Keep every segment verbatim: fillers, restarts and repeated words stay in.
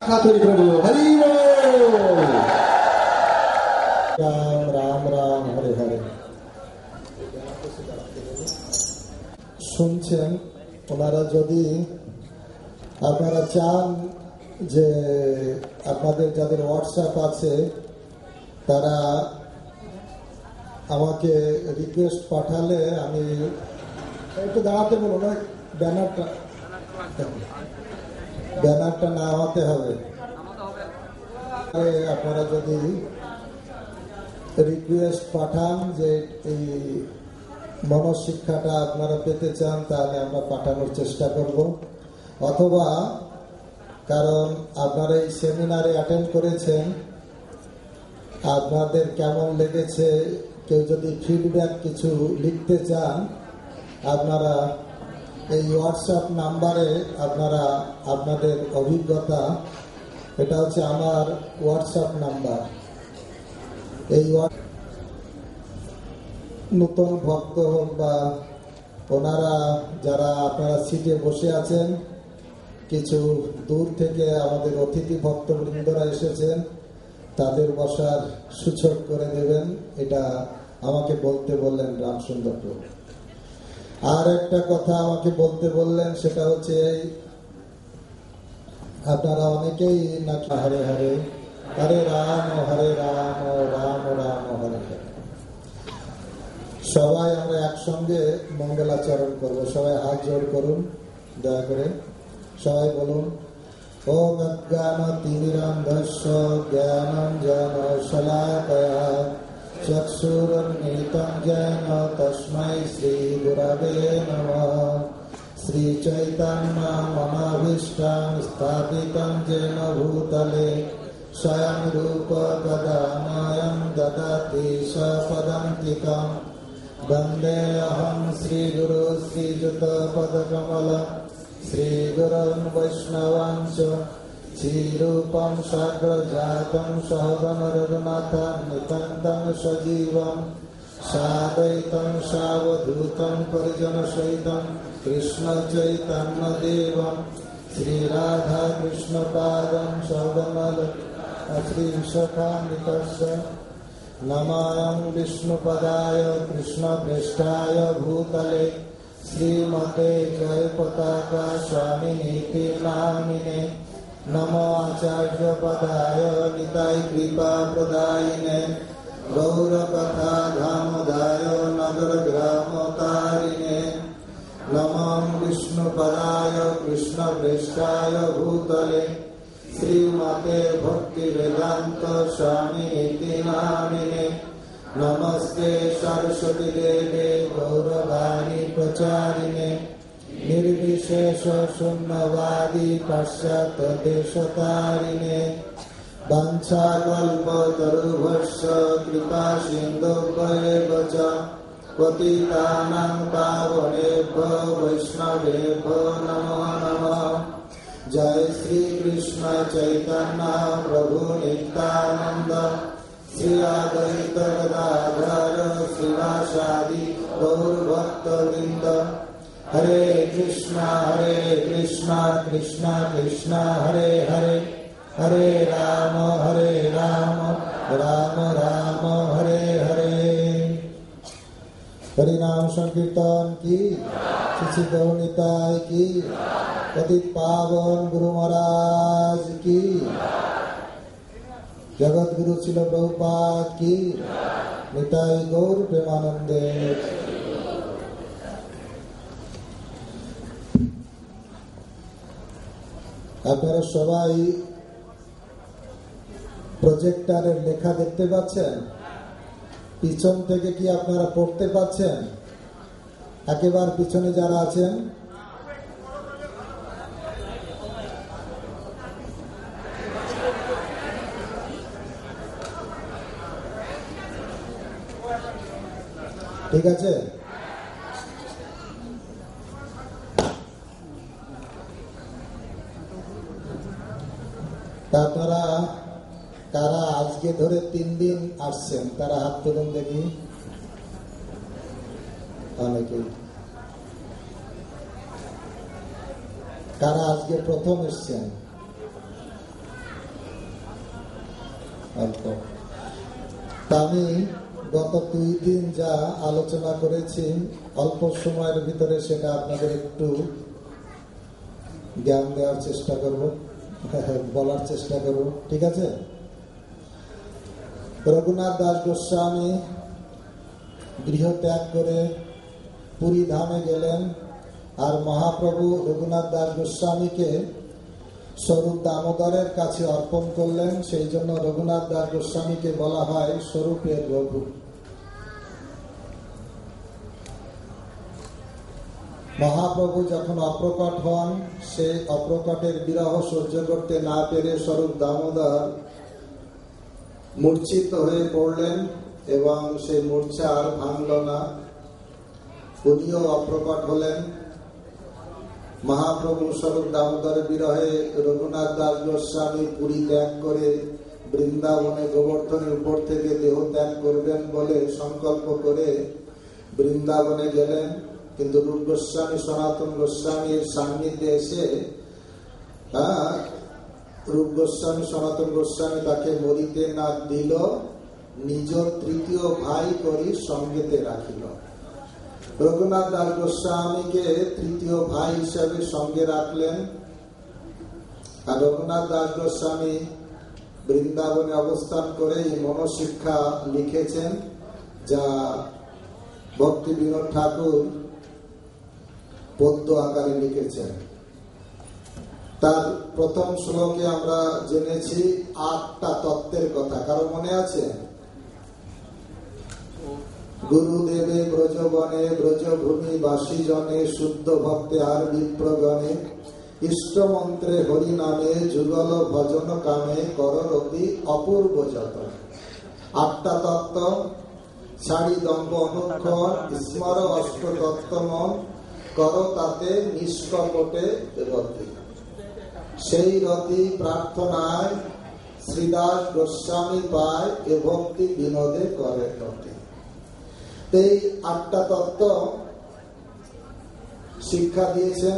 हरि राम राम राम हरे हरे। শুনছেন ওনারা যদি আপনারা চান যে আপনাদের যাদের হোয়াটসঅ্যাপ আছে তারা আমাকে রিকোয়েস্ট পাঠালে আমি একটু দাঁড়াতে বলবো না, ব্যানারটা ব্যানারটা না হতে হবে। আপনারা যদি রিকোয়েস্ট পাঠান যে এই মনশিক্ষাটা আপনারা পেতে চান তাহলে আমরা পাঠানোর চেষ্টা করব, অথবা কারণ আপনারা এই সেমিনারে অ্যাটেন্ড করেছেন, আপনাদের কেমন লেগেছে কেউ যদি ফিডব্যাক কিছু লিখতে চান আপনারা এই হোয়াটসঅ্যাপ নাম্বারে আপনারা আপনাদের অভিজ্ঞতা, এটা হচ্ছে আমার হোয়াটসঅ্যাপ নাম্বার। এই নতুন ভক্ত হোক বা ওনারা যারা আপনারা সিটে বসে আছেন, কিছু দূর থেকে আমাদের অতিথি ভক্তবৃন্দরা এসেছেন, তাদের বসার সুযোগ করে দেবেন, এটা আমাকে বলতে বললেন রামসুন্দর প্রভু। আর একটা কথা আমাকে বলতে বললেন, সেটা হচ্ছে আপনারা অনেকেই নাকি হরে হরে হরে রাম হরে রাম রাম রাম হরে হরে। সবাই আমরা একসঙ্গে মঙ্গলাচরণ করব। সবাই হাত জোড় করুন দয়া করে, সবাই বলুন ওম অজ্ঞানতিমিরান্ধস্য জ্ঞানাঞ্জন শলাকয়া চক্ষুরুন্মিলিতং জ্ঞান তস্मै শ্রী গুরবে নমঃ। শ্রী চৈতন্যমনভীষ্টং স্থাপিतं येन भूतले स्वयं रूप गदामयं ददाति सपदान्तिकं। वन्देऽहं श्रीगुरो श्रीयुतपदकमलं श्रीगुरोन् वैष्णवांश्च श्रीरूपं साग्रजातं सहगणरघुनाथं नितान्तं सजीवं साद्वैतं सावधूतं परिजनसहितं कृष्णचैतन्यदेवं श्रीराधाकृष्णपादं सहगणललिता श्रीसखान्वितस्य। नमामि विष्णुपदाय कृष्णप्रेष्ठाय भूतले श्रीमते जयपताका स्वामिनीति नामिने। नमो आचार्यपदाय निताय कृपाप्रदायिने गौरकथा धामोदाय नगरग्रामकारिणे। नमामि विष्णुपदाय कृष्णप्रेष्ठाय भूतले श्रीमते भक्तिवेदान्त स्वामिनीति नामिने। नमस्ते सरस्वती देवे गौरवाणी प्रचारिणे निर्विशेष शून्यवादी पाश्चात्य देशतारिणे। वाञ्छाकल्पतरुभ्यश्च कृपा सिन्धुभ्येव च पतितानां पावनेभ्यो वैष्णवेभ्यो नमो नमः। जय श्री कृष्ण चैतन्य प्रभु नित्यानंद श्री अद्वैत गदाधर श्रीवासादि गौर भक्तवृंद। हरे कृष्णा हरे कृष्णा कृष्णा कृष्णा हरे हरे हरे राम हरे राम राम राम हरे हरे। हरि नाम संकीर्तन की श्री गौरनिताय की पतित पावन गुरु महाराज की जगत गुरु श्रील प्रभुपाद की निताय गौर प्रेमानंदे। আপনারা সবাই প্রজেক্টরের লেখা দেখতে পাচ্ছেন? পিছন থেকে কি আপনারা পড়তে পাচ্ছেন? একেবারে পিছনে যারা আছেন ঠিক আছে? আপনারা কারা আজকে ধরে তিন দিন আসছেন তারা হাত তুলুন দেখি। অনেকেই। কারা আজকে প্রথম এসছেন? অল্প। আমি গত দুই দিন যা আলোচনা করেছি অল্প সময়ের ভিতরে সেটা আপনাদের একটু জ্ঞান দেওয়ার চেষ্টা করব, বলার চেষ্টা করব, ঠিক আছে? রঘুনাথ দাস গোস্বামী গৃহ ত্যাগ করে পুরী ধামে গেলেন, আর মহাপ্রভু রঘুনাথ দাস গোস্বামীকে স্বরূপ দামোদরের কাছে অর্পণ করলেন। সেই জন্য রঘুনাথ দাস গোস্বামীকে বলা হয় স্বরূপের রঘু। মহাপ্রভু যখন অপ্রকট হন, সেই অপ্রকটের বিরহ সহ্য করতে না পেরে স্বরূপ দামোদর মূর্ছিত হয়ে পড়লেন এবং সেই মূর্ছা আর ভাঙল না। উনিও অপ্রকট হলেন। মহাপ্রভু স্বরূপ দামোদরের বিরহে রঘুনাথ দাস গোস্বামী পুরী ত্যাগ করে বৃন্দাবনে গোবর্ধনের উপর থেকে দেহ ত্যাগ করবেন বলে সংকল্প করে বৃন্দাবনে গেলেন। কিন্তু রূপ গোস্বামী সনাতন গোস্বামীর সান্নিধ্যে এসে রূপ গোস্বামী সনাতন গোস্বামী তাকে মরিতে না দিল, নিজ তৃতীয় ভাই করি সঙ্গেতে রাখিল। রঘুনাথ দাস গোস্বামীকে তৃতীয় ভাই হিসাবে সঙ্গে রাখলেন। আর রঘুনাথ দাস গোস্বামী বৃন্দাবনে অবস্থান করে মনোশিক্ষা লিখেছেন, যা ভক্তি বিনোদ ঠাকুর পদ্য আকারে লিখেছেন। তার প্রথম শ্লোকে আমরা জেনেছি আটটা তত্ত্বের কথা। কারো মনে আছে? গুরুদেবে ব্রজবনে ব্রজভূমি বাসী জনে শুদ্ধ ভক্তে আর বিপ্রগণে ইষ্ট মন্ত্রে হরি নামে যুগল ভজন কামে কররতি অপূর্ব যতন। আটটা তত্ত্ব ছাড়ি দম্ভ অনুক্ষণ স্মর অষ্ট তত্ত্বমন কর তাতে নিষ্কপটে রতি। সেই রতি প্রার্থনায় শ্রীদাস গোস্বামী পায় এ ভক্তি বিনোদে করে রতি। এই আটটা তত্ত্ব শিক্ষা দিয়েছেন।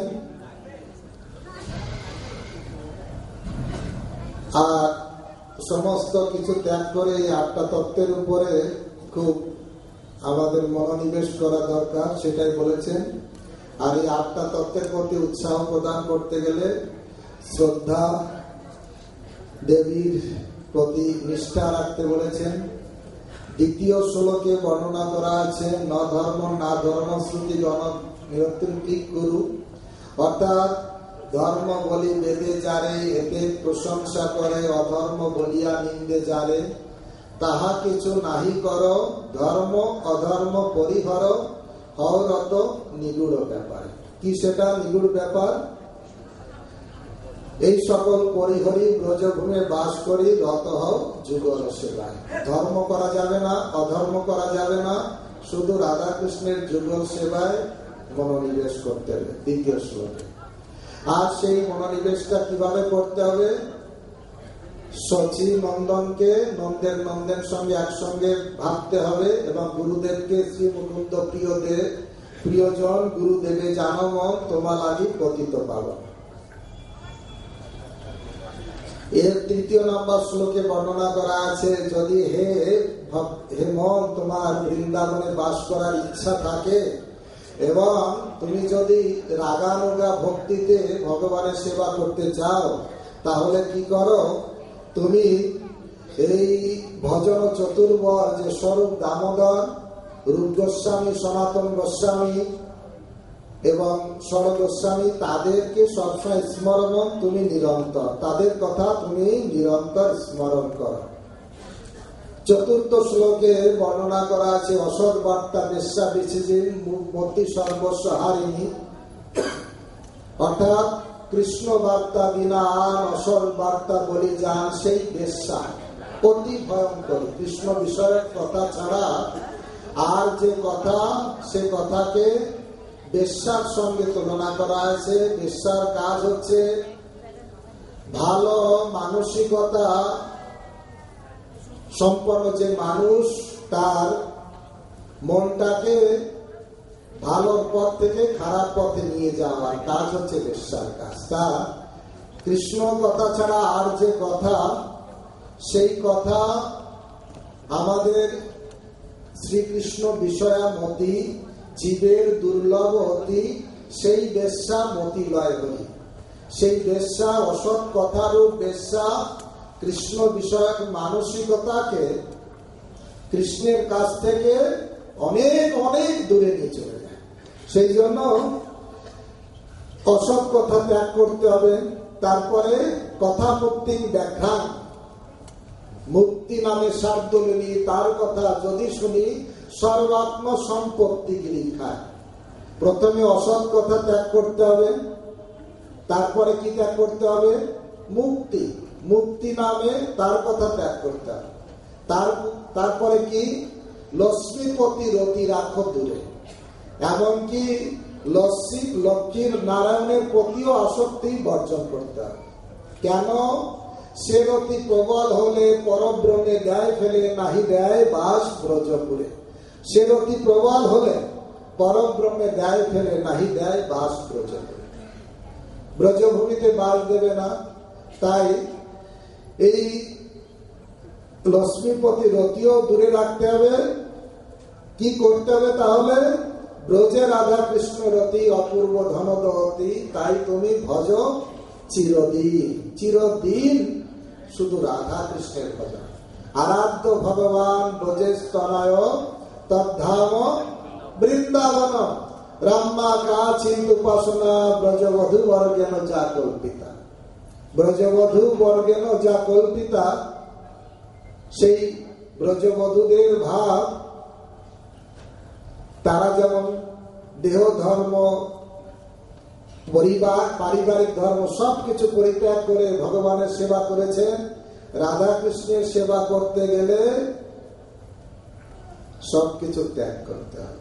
আর সমস্ত কিছু ত্যাগ করে এই আটটা তত্ত্বের উপরে খুব আমাদের মনোনিবেশ করা দরকার, সেটাই বলেছেন। আর এই আটটা তত্ত্বের প্রতি উৎসাহ প্রদান করতে গেলে শ্রদ্ধা, দেবীর প্রতি নিষ্ঠা রাখতে বলেছেন। দ্বিতীয় শ্লোকে বর্ণনা করা আছে ন ধর্ম না ধর্ম শ্রুতি গণ নিরন্তরিক গুরু, অর্থাৎ ধর্ম বলি বেদে যারে এতে প্রশংসা করে অধর্ম বলিয়া নিন্দে যারে তাহা কিছু নাহি কর ধর্ম অধর্ম পরিহর হরত নিগুড় ব্যাপার। কি সেটা নিগুড় ব্যাপার? এই সকল পরিহরি ব্রজভূমে বাস করি রত হও যুগল সেবায়। ধর্ম করা যাবে না, অধর্ম করা যাবে না, শুধু রাধা কৃষ্ণের যুগল সেবায় মনোনিবেশ করতে হবে। দ্বিতীয় শ্লোকে। আর সেই মনোনিবেশটা কিভাবে করতে হবে? শচী নন্দনকে নন্দের নন্দের সঙ্গে একসঙ্গে ভাবতে হবে এবং গুরুদেবকে শ্রী মুকুন্দ প্রিয়দেব প্রিয়জন গুরুদেবে জানো মন তোমা লাগি পতিত পাবন। এর তৃতীয় নম্বর শ্লোকে বর্ণনা করা আছে যদি হে হে মন তোমার বৃন্দাবনে বাস করার ইচ্ছা থাকে এবং তুমি যদি রাগানুগা ভক্তিতে ভগবানের সেবা করতে চাও, তাহলে কি করো? তুমি এই ভজন চতুর্বর যে স্বরূপ দামোদর, রূপ গোস্বামী, সনাতন গোস্বামী এবং স্বর গোস্বামী, তাদেরকে সবসময় স্মরণ তুমি নিরন্তর, তাদের কথা তুমি নিরন্তর স্মরণ করো। চতুর্থ শ্লোকে বর্ণনা করা আছে অসৎ বার্তা বেশ্যা বিচিজিন মূর্তি সর্বস্ব হারিণী, অর্থাৎ কৃষ্ণ বার্তা বিনা আর অসৎ বার্তা বলি যান সেই বেশ্যা অতি ভয়ঙ্কর। কৃষ্ণ বিষয়ের কথা ছাড়া আর যে কথা, সে কথাকে বেশ্যার সঙ্গে তুলনা করা হয়েছে। বেশ্যার কাজ হচ্ছে ভালো মানসিকতা সম্পন্ন যে মানুষ, তার মনটাকে ভালোর পথ থেকে খারাপ পথে নিয়ে যাওয়ার কাজ হচ্ছে বেশ্যার কাজ। তা কৃষ্ণ কথা ছাড়া আর যে কথা, সেই কথা আমাদের শ্রীকৃষ্ণ বিষয়ামতি, জীবের দুর্লভ অতি, সেই বেশ্যা মতি লয় হই। সেই বেশ্যা, অসৎ কথারূপ বেশ্যা কৃষ্ণ বিষয়ক মানসিকতাকে কৃষ্ণের কাছ থেকে অনেক অনেক দূরে নিয়ে চলে যায়। সেই জন্য অসৎ কথা ত্যাগ করতে হবে। তারপরে কথা মুক্তি ব্যাখ্যা, মুক্তি নামে শার্দুলিনী, তার কথা যদি শুনি সর্বাত্ম সম্পত্তি গিরি খায়। প্রথমে অসৎ কথা ত্যাগ করতে হবে, তারপরে কি ত্যাগ করতে হবে? মুক্তি। মুক্তি নামে তার কথা ত্যাগ করতে হবে। তার তারপরে কি? লক্ষ্মীপতি রতি রাখো দূরে। এমনকি লক্ষ্মী লক্ষ্মীর নারায়ণের প্রতিও আসক্তি বর্জন করতে হবে। কেন? সে রতি প্রবল হলে পরব্রহ্মে দেয় ফেলে, নাহি দেয় বাস ব্রজপুরে। সে রতি প্রবল হলে পরব্রহ্মে দেয় ফেলে, নাহি দেয় বাস ব্রজপুরে। ব্রজভূমিতে বাস দেবে না। তাই এই লক্ষ্মীপতি রতিও দূরে রাখতে হবে। কি করতে হবে তাহলে? ব্রজে রাধা কৃষ্ণ রতি, অপূর্ব ধনদহতি, তাই তুমি ভজ চিরদিন। চিরদিন শুধু রাধা কৃষ্ণের ভজন। আরাধ্য ভগবান ব্রজেশ তনয়, তদ্ধাম বৃন্দাবন, রাম্মা কাচিত উপাসনা, ব্রজবধূ বর্গেন যা কল্পিতা। ব্রজবধূ বর্গেন যা কল্পিতা, সেই ব্রজবধূদের ভাব, তারা যেমন দেহ ধর্ম, পরিবার, পারিবারিক ধর্ম সবকিছু পরিত্যাগ করে ভগবানের সেবা করেছেন। রাধা কৃষ্ণের সেবা করতে গেলে সবকিছু ত্যাগ করতে হবে।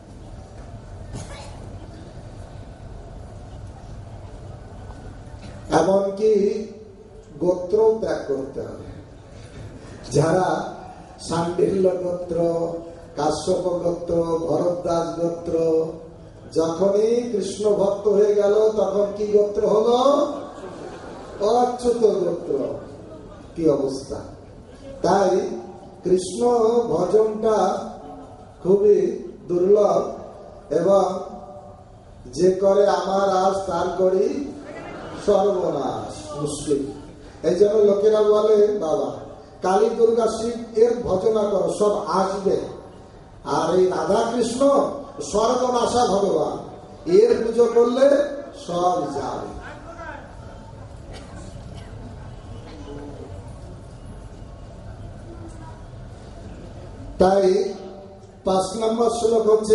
এমনকি গোত্র ত্যাগ করতে হবে। যারা শাণ্ডিল্য গোত্র, কাশ্যপ গোত্র, ভরদ্বাজ গোত্র, যখনই কৃষ্ণ ভক্ত হয়ে গেল তখন কি গোত্র হলো? অচ্যুত গোত্র। কি অবস্থা! তাই কৃষ্ণ ভজনটা খুবই দুর্লভ, এবং যে করে আমার আজ তার করি সর্বনাশ, মুশকিল। এই জন্য লোকেরা বলে, বাবা কালী দুর্গা শিব এর ভজনা করো, সব আসবে। আর এই রাধা কৃষ্ণ সর্বনাশা ভগবান, এর পুজো করলে সব যাবে। তাই পাঁচ নম্বর শ্লোক হচ্ছে,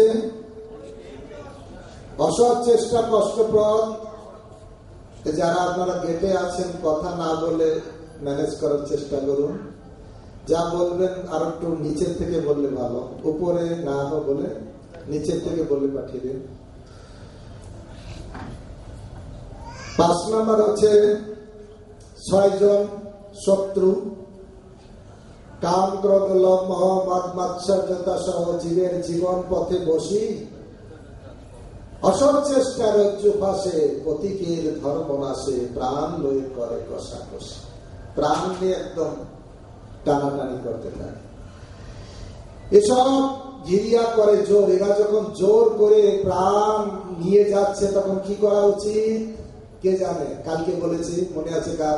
অসৎ চেষ্টা কষ্টপ্রদ। যারা আপনারা গেটে আছেন, কথা না বলে ম্যানেজ করার চেষ্টা করুন। যা বলবেন আর একটু নিচের থেকে বললে ভালো, উপরে না বলে নিচের থেকে বলে পাঠিয়ে দিন। পাঁচ নম্বর হচ্ছে ছয়জন শত্রু, কাম ক্রোধ লোভ মোহ মদ মাৎসর্যতা সহ জীবের জীবন পথে বসি, অসৎ চেষ্টা রজ্জু ফাঁসে, প্রতীকের ধর্ম নাশে, প্রাণ লয়ে করে কষাকষি। প্রাণ নিয়ে একদম টানাটানি করতে থাকে। এসব ঘিরিয়া করে জোর। এরা যখন জোর করে প্রাণ নিয়ে যাচ্ছে তখন কি করা উচিত কে জানে? কালকে বলেছি, মনে আছে কার?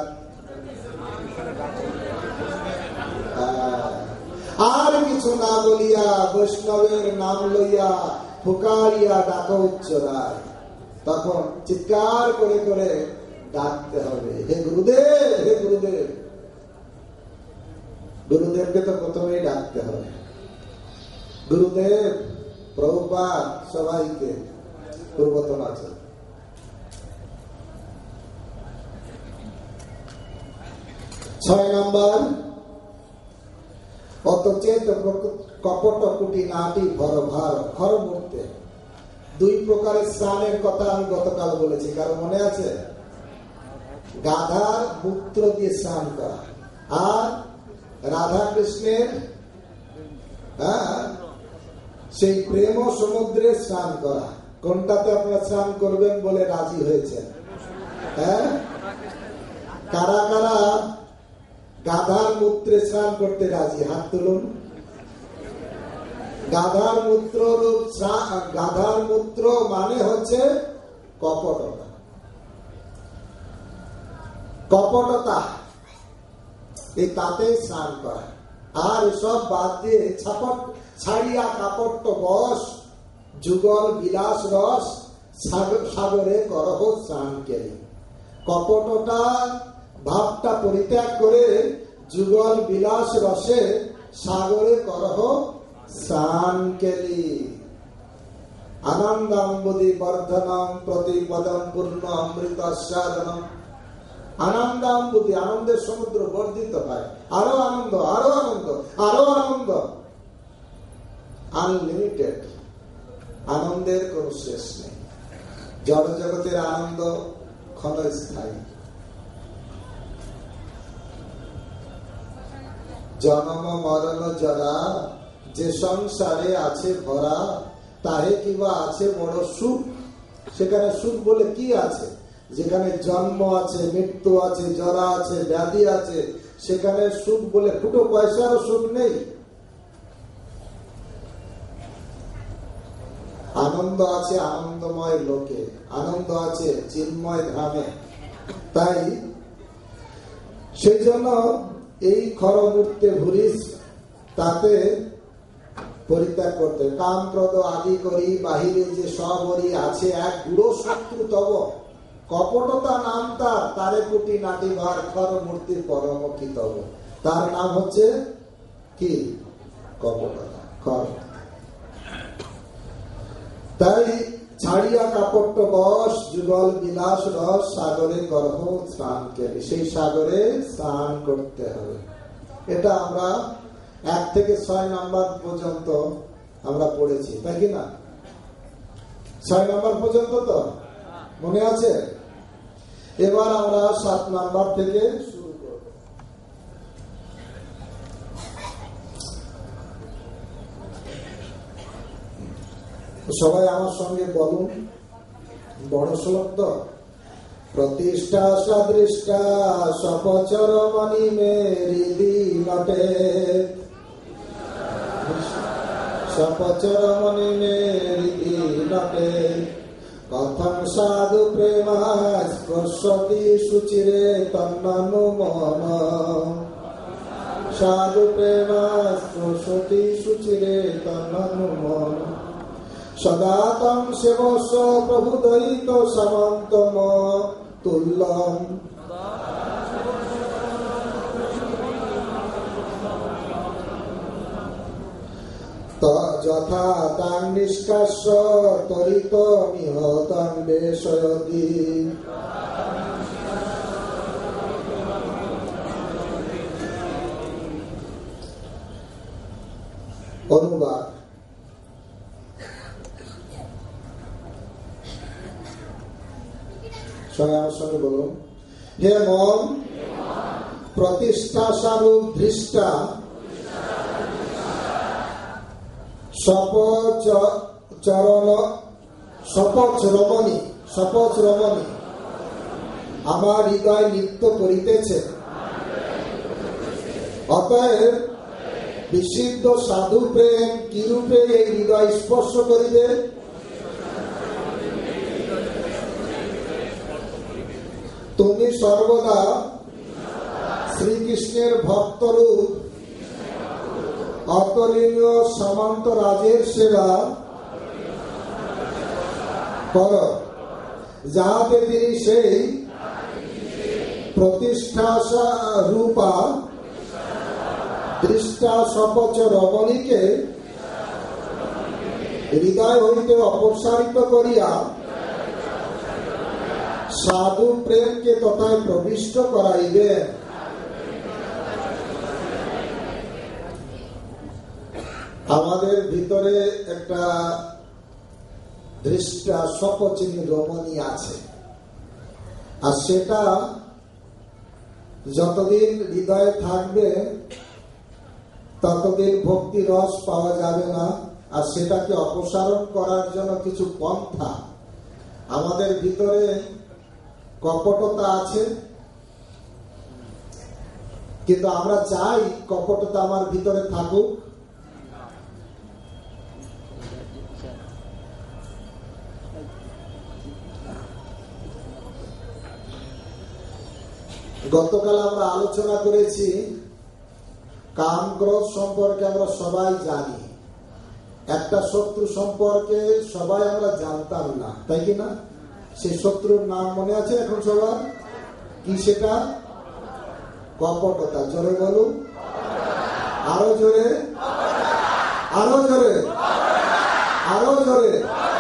আর কিছু না বলিয়া বৈষ্ণবের নাম লইয়া ফুকারিয়া ডাক উচ্চরায়। তখন চিৎকার করে করে ডাকতে হবে, হে গুরুদেব, হে গুরুদেব। গুরুদেবকে তো প্রথমেই ডাকতে হবে। গুরুদেব, প্রভুপাদ, সবাইকে পূর্বতন আছে। ছয় নম্বর, অতচেত কপট কুটি নাটি ভর ভার হর মুহূর্তে। দুই প্রকারের স্নানের কথা আমি গতকাল বলেছি, কারণ মনে আছে? গাধার মূত্র দিয়ে স্নান করা আর রাধা কৃষ্ণের সেই প্রেম সমুদ্রে স্নান করা। কোনটাতে আপনারা স্নান করবেন বলে রাজি হয়েছেন? হ্যাঁ, কারা কারা গাধার মূত্রে স্নান করতে রাজি? হাত তুলুন। গাধার মূত্র রূপ গাধার মূত্র মানে হচ্ছে কপটতা। কপটতা এই তাতে স্নান করে। আর সব বাদ দিয়ে ছাপট ছাড়িয়া কাপট্য বস যুগল বিলাস রস সাগরে করহ স্নান কেলি। কপটতা ভাবটা পরিত্যাগ করে যুগল বিলাস রসে সাগরে করহ স্নান কেলি। আনন্দাম্বুদি বর্ধনম প্রতিপদম পূর্ণ অমৃত আস্বাদনম। আনন্দাম্বুদি আনন্দের সমুদ্র বর্ধিত হয়। আরো আনন্দ, আরো আনন্দ, আরো আনন্দ, আনলিমিটেড। আনন্দের কোন শেষ নেই। জড় জগতের আনন্দ ক্ষণস্থায়ী। জন্ম মরণ জরা যে সংসারে আছে ভরা, তাহে কিবা আছে বড় সুখ। সেখানে সুখ বলে কি আছে? যেখানে জন্ম আছে, মৃত্যু আছে, জরা আছে, ব্যাধি আছে, সেখানে সুখ বলে ফুটো পয়সারও সুখ নেই। আনন্দ আছে আনন্দময় লোকে, আনন্দ আছে চিন্ময় ধামে। তাই সেই জন্য এই খরমূর্তে ভুরিস তাতে পরিত্যাগ করতে। কাম ক্রোধ আদি করি বাহিরে যে সবরি আছে এক গুড়ো শত্রু তব। কপটতা নাম তার, তারে কোটি নাটি ভার খরমূর্তির পরমুখী তব। তার নাম হচ্ছে কি? কপটতা, খর। তাই ছাড়িয়া কাপট্য বস যুগল বিলাস রস সাগরে করহ স্নান কেলি। সেই সাগরে স্নান করতে হবে। এটা আমরা এক থেকে ছয় নাম্বার পর্যন্ত আমরা পড়েছি, তাই কি না? ছয় নাম্বার পর্যন্ত তো মনে আছে। এবার আমরা সাত নাম্বার থেকে শুরু করব। সবাই আমার সঙ্গে বলুন, বড় শ্লোক তো। প্রতিষ্ঠা সদৃষ্টা সপচর মণি মেরি নটে, সপচর মণি মেরি নটে। কথম সাধু প্রেমা স্পর্শতি সুচিরে তন্নু মন। সাধু প্রেমা স্পর্শতি সুচিরে তন্নু মন। সদা তম সেবস্ব প্রভু দয়িত সমন্তম তুল্যম। যথা তাং নিষ্কাস্য তরিত নিহতং বেশয়তি। অনুবাদ। আমার সঙ্গে বলুন। হে মন, প্রতিষ্ঠা স্বরূপ দৃষ্টা সপচরণ সপচ রমণী সপচ রমণী আমার হৃদয় নৃত্য করিতেছে। অতএব বিশুদ্ধ সাধু প্রেম কিরূপে এই হৃদয় স্পর্শ করিবে? তুমি সর্বদা শ্রীকৃষ্ণের ভক্তরূপ অতুলনীয় সামন্ত রাজের সেবা কর, যাহাতে তিনি সেই প্রতিষ্ঠা রূপা দৃষ্টা সপচ রমণীকে হৃদয় হইতে অপসারিত করিয়া সাধু প্রেমকে তথায় প্রবিষ্ট করাইবে। আমাদের ভিতরে একটা দৃষ্টা সপচিনী রমণী আছে, আর সেটা যতদিন হৃদয়ে থাকবে ততদিন ভক্তি রস পাওয়া যাবে না। আর সেটাকে অপসারণ করার জন্য কিছু পন্থা। আমাদের ভিতরে কপটতা আছে, কিন্তু আমরা চাই কপটতা আমার ভিতরে থাকুক। গতকাল আমরা আলোচনা করেছি কাম ক্রোধ সম্পর্কে আমরা সবাই জানি, একটা শত্রু সম্পর্কে সবাই আমরা জানতাম না, তাই কি না? সেই শত্রুর নাম মনে আছে এখন সবার? কি সেটা? কপটতা। জোরে বলুন, আরো জোরে, আরো জোরে, আরো জোরে।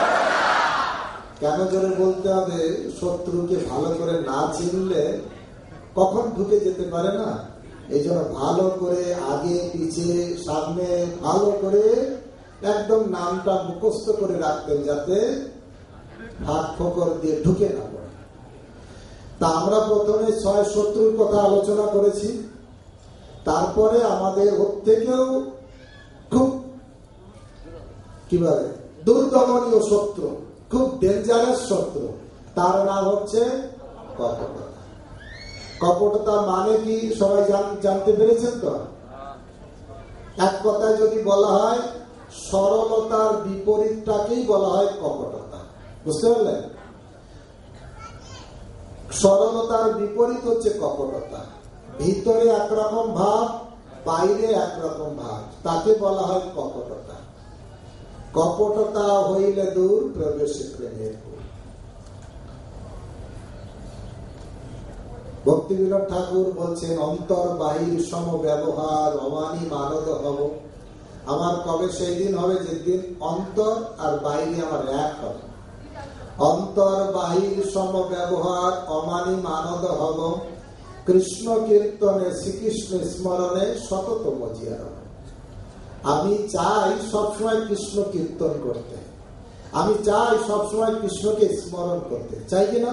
কেন জোরে বলতে হবে? শত্রুকে ভালো করে না চিনলে কখন ঢুকে যেতে পারে না। এই জন্য ভালো করে আগে পিছিয়ে সামনে ভালো করে একদম নামটা মুখস্থ করে রাখতেন, যাতে হাত ফোকর দিয়ে ঢুকে না পড়ে। তা আমরা প্রথমে ছয় শত্রুর কথা আলোচনা করেছি, তারপরে আমাদের ওর থেকেও খুব কিভাবে দুর্দমনীয় শত্রু, খুব ডেঞ্জারাস শত্রু, তার নাম হচ্ছে কপটতা। কপটতা মানে কি সবাই জানতে পেরেছেন তো? এক কথায় যদি বলা হয়, সরলতার বিপরীতটাকেই বলা হয় কপটতা। বুঝতে পারলেন? সরলতার বিপরীত হচ্ছে কপটতা। ভিতরে একরকম ভাব, বাইরে একরকম ভাব, তাকে বলা হয় কপটতা। কপটতা হইলে দূর, প্রবেশে প্রেমের পূর। ভক্তিবিনোদ ঠাকুর বলছেন, অন্তর বাহির সম ব্যবহার অমানি মানদ হব। আমার কবে সেই দিন হবে যেদিন অন্তর আর বাইরে আমার এক হবে। অন্তর বাহির সম ব্যবহার অমানি মানদ হব, কৃষ্ণ কীর্তনে শ্রীকৃষ্ণ স্মরণে সতত মজিয়া রব। আমি চাই সবসময় কৃষ্ণ কীর্তন করতে, আমি চাই সবসময় কৃষ্ণকে স্মরণ করতে, চাই কিনা?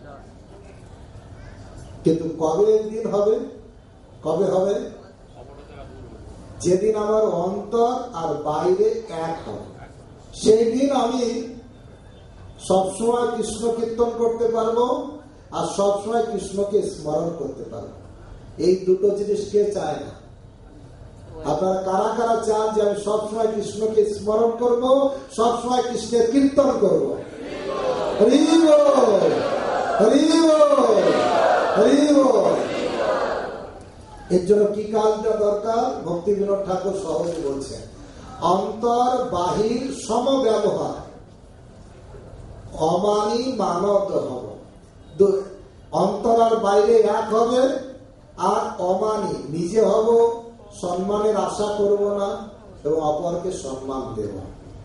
কিন্তু কবে একদিন হবে? কবে হবে? যেদিন আমার অন্তর আর বাইরে এক হবে, সেই দিন আমি সবসময় কৃষ্ণ কীর্তন করতে পারবো আর সবসময় কৃষ্ণকে স্মরণ করতে পারবো। এই দুটো জিনিস কে চায় না? আপনারা কারা কারা চান যে আমি সবসময় কৃষ্ণকে স্মরণ করব, সবসময় কৃষ্ণের কীর্তন করবো? হরি বল, হরি বল, হরি বল। এর জন্য কি কাজটা দরকার? ভক্তিবিনোদ ঠাকুর সহজে বলছেন, অন্তর বাহির সম ব্যবহার অমানি মানদ হব। অন্তর আর বাইরে এক হবে, আর অমানি নিজে হব, সম্মানের আশা করব না এবং অপরকে সম্মান দেব।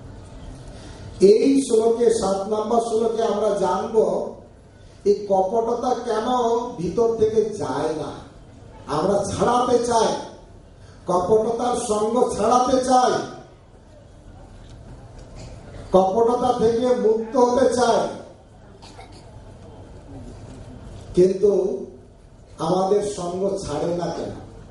এই শ্লোকে, সাত নম্বর শ্লোকে আমরা জানবো এই কপটতা কেন ভিতর থেকে যায় না। আমরা ছাড়াতে চাই, কপটতার সঙ্গ ছাড়াতে চাই, কপটতা থেকে মুক্ত হতে চাই, কিন্তু আমাদের সঙ্গ ছাড়ে না কেন?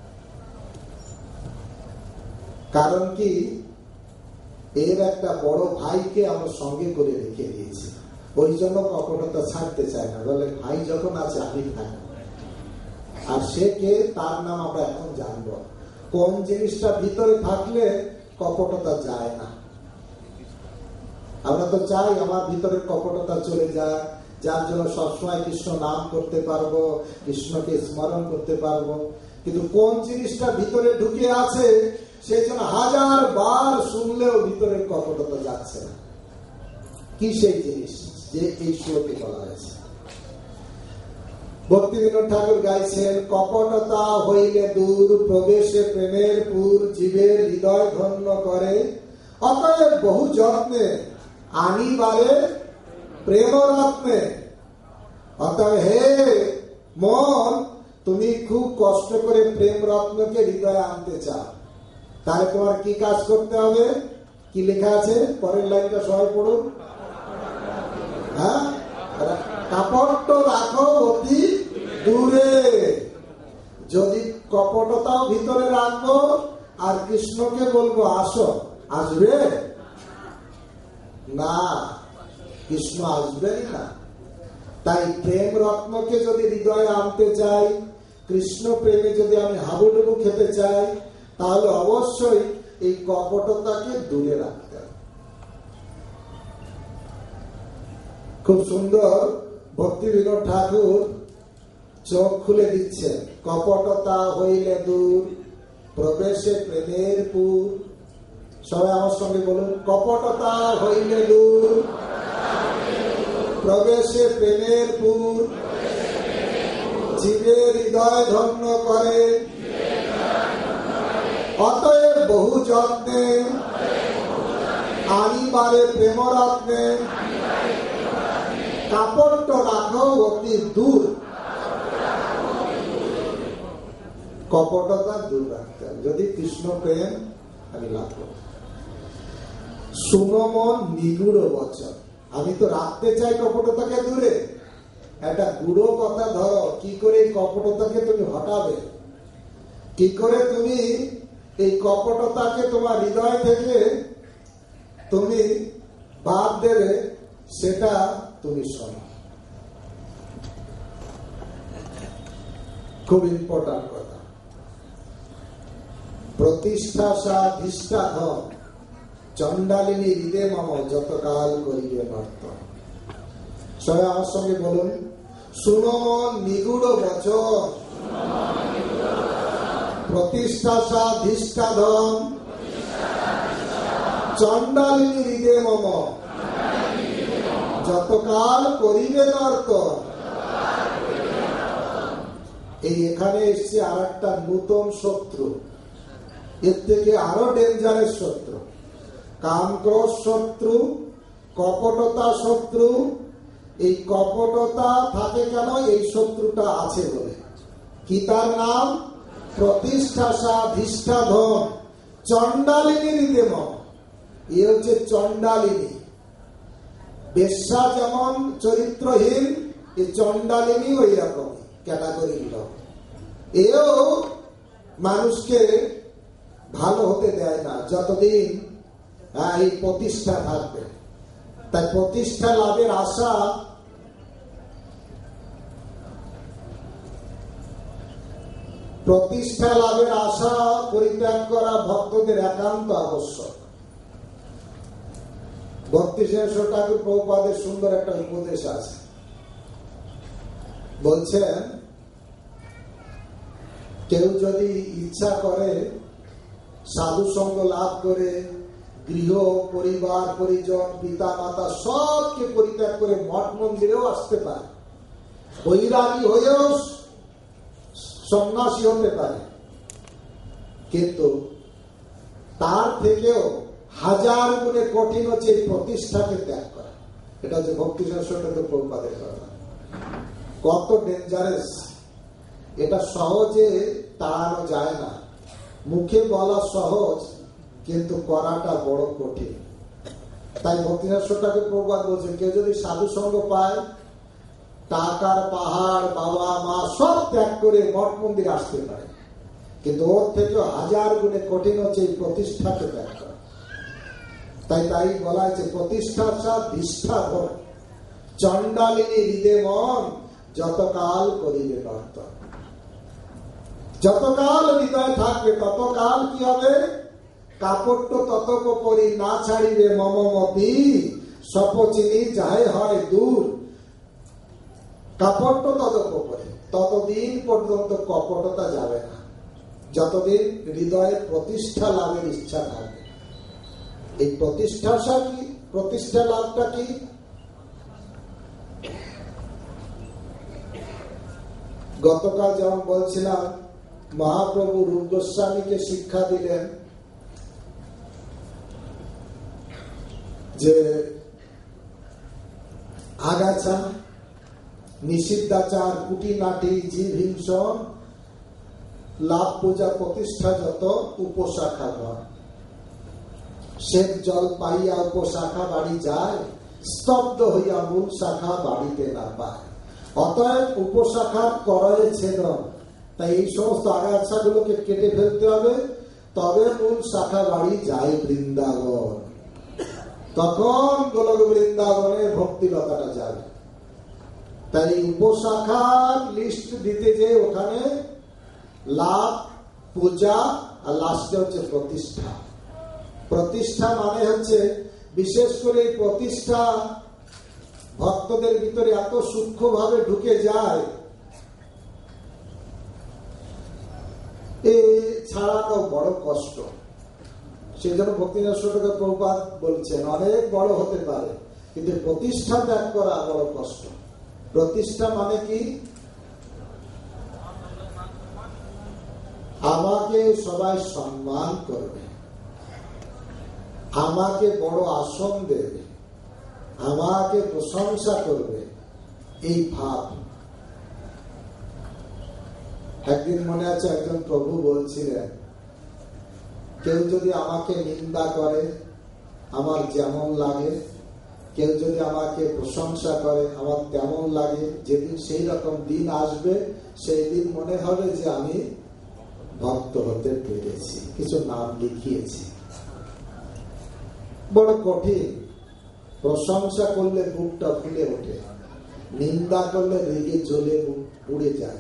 কারণ কি? এর একটা বড় ভাইকে আমরা সঙ্গে করে রেখে দিয়েছি, ওই জন্য কপটতা ছাড়তে চায় না। বলে ভাই যখন আছে আমি থাকবো। আর সে কে, তার নাম আমরা এখন জানবো। কোন জিনিসটা ভিতরে থাকলে কপটতা যায় না? আমরা তো চাই আমার ভিতরে কপটতা চলে যায়, যার জন্য সবসময় কৃষ্ণ নাম করতে পারবো, কৃষ্ণকে স্মরণ করতে পারবো। কিন্তু কোন জিনিসটা ভিতরে ঢুকে আছে, সেই জন্য হাজার বার শুনলেও ভিতরের কপটতা যাচ্ছে না। কি সেই জিনিস যে এই শ্লোকে বলা হয়েছে? ভক্তিবিনোদ ঠাকুর গাইছেন, কপটতা হইলে দূর, প্রবেশে প্রেমের পুর, জীবের হৃদয় ধন্য করে, অতএব বহু যত্নে আনিবারে প্রেম রত্নে। অতএব হে মন, তুমি খুব কষ্ট করে প্রেম রত্নকে হৃদয়ে আনতে চাও, তাহলে তোমার কি কাজ করতে হবে? কি লেখা আছে পরের লাইনটা সবাই পড়ুন। হ্যাঁ, কপট রাখো অতি দূরে। যদি কপটতাও ভিতরে রাখবো আর কৃষ্ণকে বলবো আসো, আসবে না, কৃষ্ণ আসবেই না। তাই প্রেম রত্নকে যদি হৃদয়ে আনতে চাই, কৃষ্ণ প্রেমে যদি আমি হাবুডুবু খেতে চাই, তাহলে অবশ্যই এই কপটতাকে দূরে রাখতে হবে। খুব সুন্দর ভক্তি বিনোদ ঠাকুর চোখ খুলে দিচ্ছে। কপটতা হইলে দূর, প্রবেশে প্রেমের পুর। সবাই আমার সঙ্গে বলুন, কপটতা হইলে দূর, প্রবেশে প্রেমের পুর। জীবের হৃদয় ধন্য করে, অতএব বহু যত্নে আনিবারে প্রেম রত্নে। কাপড় রাখো অতি দূর, কপটতা দূর রাখতে হবে যদি কৃষ্ণ প্রেম আমি লাভ করব। শুনো মন নিগুড় বচন, আমি তো রাখতে চাই কপটতাকে দূরে। একটা গুড়ো কথা ধরো, কি করে এই কপটতাকে তুমি হটাবে, কি করে তুমি এই কপটতাকে তোমার হৃদয় থেকে তুমি বাদ দেবে, সেটা তুমি শোনো। খুব ইম্পর্টেন্ট কথা। প্রতিষ্ঠা সাধিষ্ঠা ধন, চণ্ডালিনী হৃদে মম যতকাল করিবে নর্তন। সবাই আমার সঙ্গে বলুন, শুনো মন নিগুড় বচন, প্রতিষ্ঠা সাধিষ্ঠা ধন, চণ্ডালিনী হৃদে মম যতকাল করিবে নর্তন। এই এখানে এসছে আর একটা নূতন শত্রু, এর থেকে আরো ডেঞ্জারাস শত্রু। কামক্রোধ শত্রু, কপটতা শত্রু। এই কপটতা থাকে কেন? এই শত্রুটা আছে বলে। কি তার নাম? প্রতিষ্ঠা সাধিষ্ঠা ধন, চণ্ডালিনী হৃদে মম। এ হচ্ছে চণ্ডালিনী। বেশ্যা যেমন চরিত্রহীন, এই চণ্ডালিনী ওই রকম ক্যাটাগরির লোক। এও মানুষকে ভালো হতে দেয় না যতদিন এই প্রতিষ্ঠা থাকবে। তাই প্রতিষ্ঠা লাভের আশা প্রতিষ্ঠা লাভের আশা পরিত্যাগ করা ভক্তদের একান্ত আবশ্যক। ভক্তি শ্রেষ্ঠ ঠাকুর প্রভুপাদের সুন্দর একটা উপদেশ আছে। বলছেন, কেউ যদি ইচ্ছা করে সাধু সঙ্গ লাভ করে গৃহ পরিবার পরিজন পিতা মাতা সবকে পরিত্যাগ করে মঠ মন্দিরেও আসতে পারে, বৈরাগী হয়েও সন্ন্যাসী হতে পারে, কিন্তু তার থেকেও হাজার গুণে কঠিন হচ্ছে এই প্রতিষ্ঠাকে ত্যাগ করা। এটা হচ্ছে ভক্তি শাস্ত্র প্রভুপাদের কথা। কত ডেঞ্জারাস! এটা সহজে তাড়ানো যায় না। মুখে বলা সহজ, কিন্তু করাটা বড় কঠিন। তাই ভক্তি শাস্ত্রটাকে প্রভুপাদ বলছেন, কেউ যদি সাধু সঙ্গ পায়, টাকার পাহাড় বাবা মা সব ত্যাগ করে মঠ মন্দির আসতে পারে, কিন্তু ওর থেকে হাজার গুণে কঠিন হচ্ছে এই প্রতিষ্ঠাকে ত্যাগ করা। তাই তাই বলা হয়েছে, প্রতিষ্ঠার সাধিষ্ঠা ধন, চণ্ডালিনী হৃদে মন যতকাল করিবে নর্তন। যতকাল হৃদয় থাকবে ততকাল কি হবে? কাপড় ততক পরি না ছাড়িবে মমমতি, সপচিনি যাই হয় দূর। কাপড় ততক পরি, ততদিন পর্যন্ত কপটতা যাবে না, যতদিন হৃদয়ে প্রতিষ্ঠা লাভের ইচ্ছা থাকবে। এই প্রতিষ্ঠা কি? প্রতিষ্ঠা লাভটা কি? গতকাল যেমন বলছিলাম, মহাপ্রভু রূপ গোস্বামীকে শিক্ষা দিলেন যে আগাছা, নিষিদ্ধাচার, কুটিনাটি, জীব হিংসন, লাভ পূজা প্রতিষ্ঠা যত উপশাখা ঘর। শ্বেত জল পাইয়া উপশাখা বাড়ি যায়, স্তব্ধ হইয়া মূল শাখা বাড়িতে না পায়। অতএব উপশাখার করয়ে ছেদন। তাই এই সমস্ত আগাছা গুলোকে কেটে ফেলতে হবে, তবে মূল শাখা বাড়ি যায় বৃন্দাবন। তখন গোলক বৃন্দাবনে ভক্তিলতাটা যাবে। তাই উপশাখার লিস্ট দিতে যে ওখানে লাভ, পূজা, আর লাস্টে হচ্ছে প্রতিষ্ঠা। প্রতিষ্ঠা মানে হচ্ছে, বিশেষ করে এই প্রতিষ্ঠা ভক্তদের ভিতরে এত সূক্ষ্মভাবে ঢুকে যায়, এই ছাড়ানো বড় কষ্ট। সেই জন্য ভক্তিনাথ প্রভুপাদ বলছেন অনেক বড় হতে পারে, কিন্তু প্রতিষ্ঠা ত্যাগ করা বড় কষ্ট। প্রতিষ্ঠা মানে কি? আমাকে সবাই সম্মান করবে, আমাকে বড় আসন দেবে, আমাকে প্রশংসা করবে, এই ভাব। একদিন মনে আছে একজন প্রভু বলছিলেন, কেউ যদি আমাকে নিন্দা করে আমার যেমন লাগে, কেউ যদি আমাকে প্রশংসা করে আমার তেমন লাগে, যেদিন সেই রকম দিন আসবে সেই দিন মনে হবে যে আমি ভক্ত হতে পেরেছি, কিছু নাম লিখিয়েছি। বড় কঠিন। প্রশংসা করলে বুকটা ফুলে ওঠে, নিন্দা করলে রেগে জ্বলে পুড়ে যায়।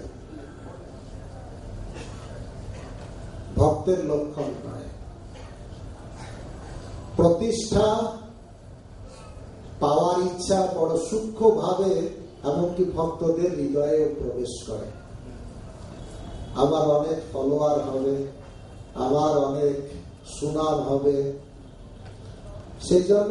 ভক্তের লক্ষণ নয়। প্রতিষ্ঠা পাওয়ার ইচ্ছা বড় সূক্ষ্ম ভাবে এমনকি ভক্তদের হৃদয়ে প্রবেশ করে। আমার অনেক ফলোয়ার হবে, আমার অনেক সুনাম হবে। সেই জন্য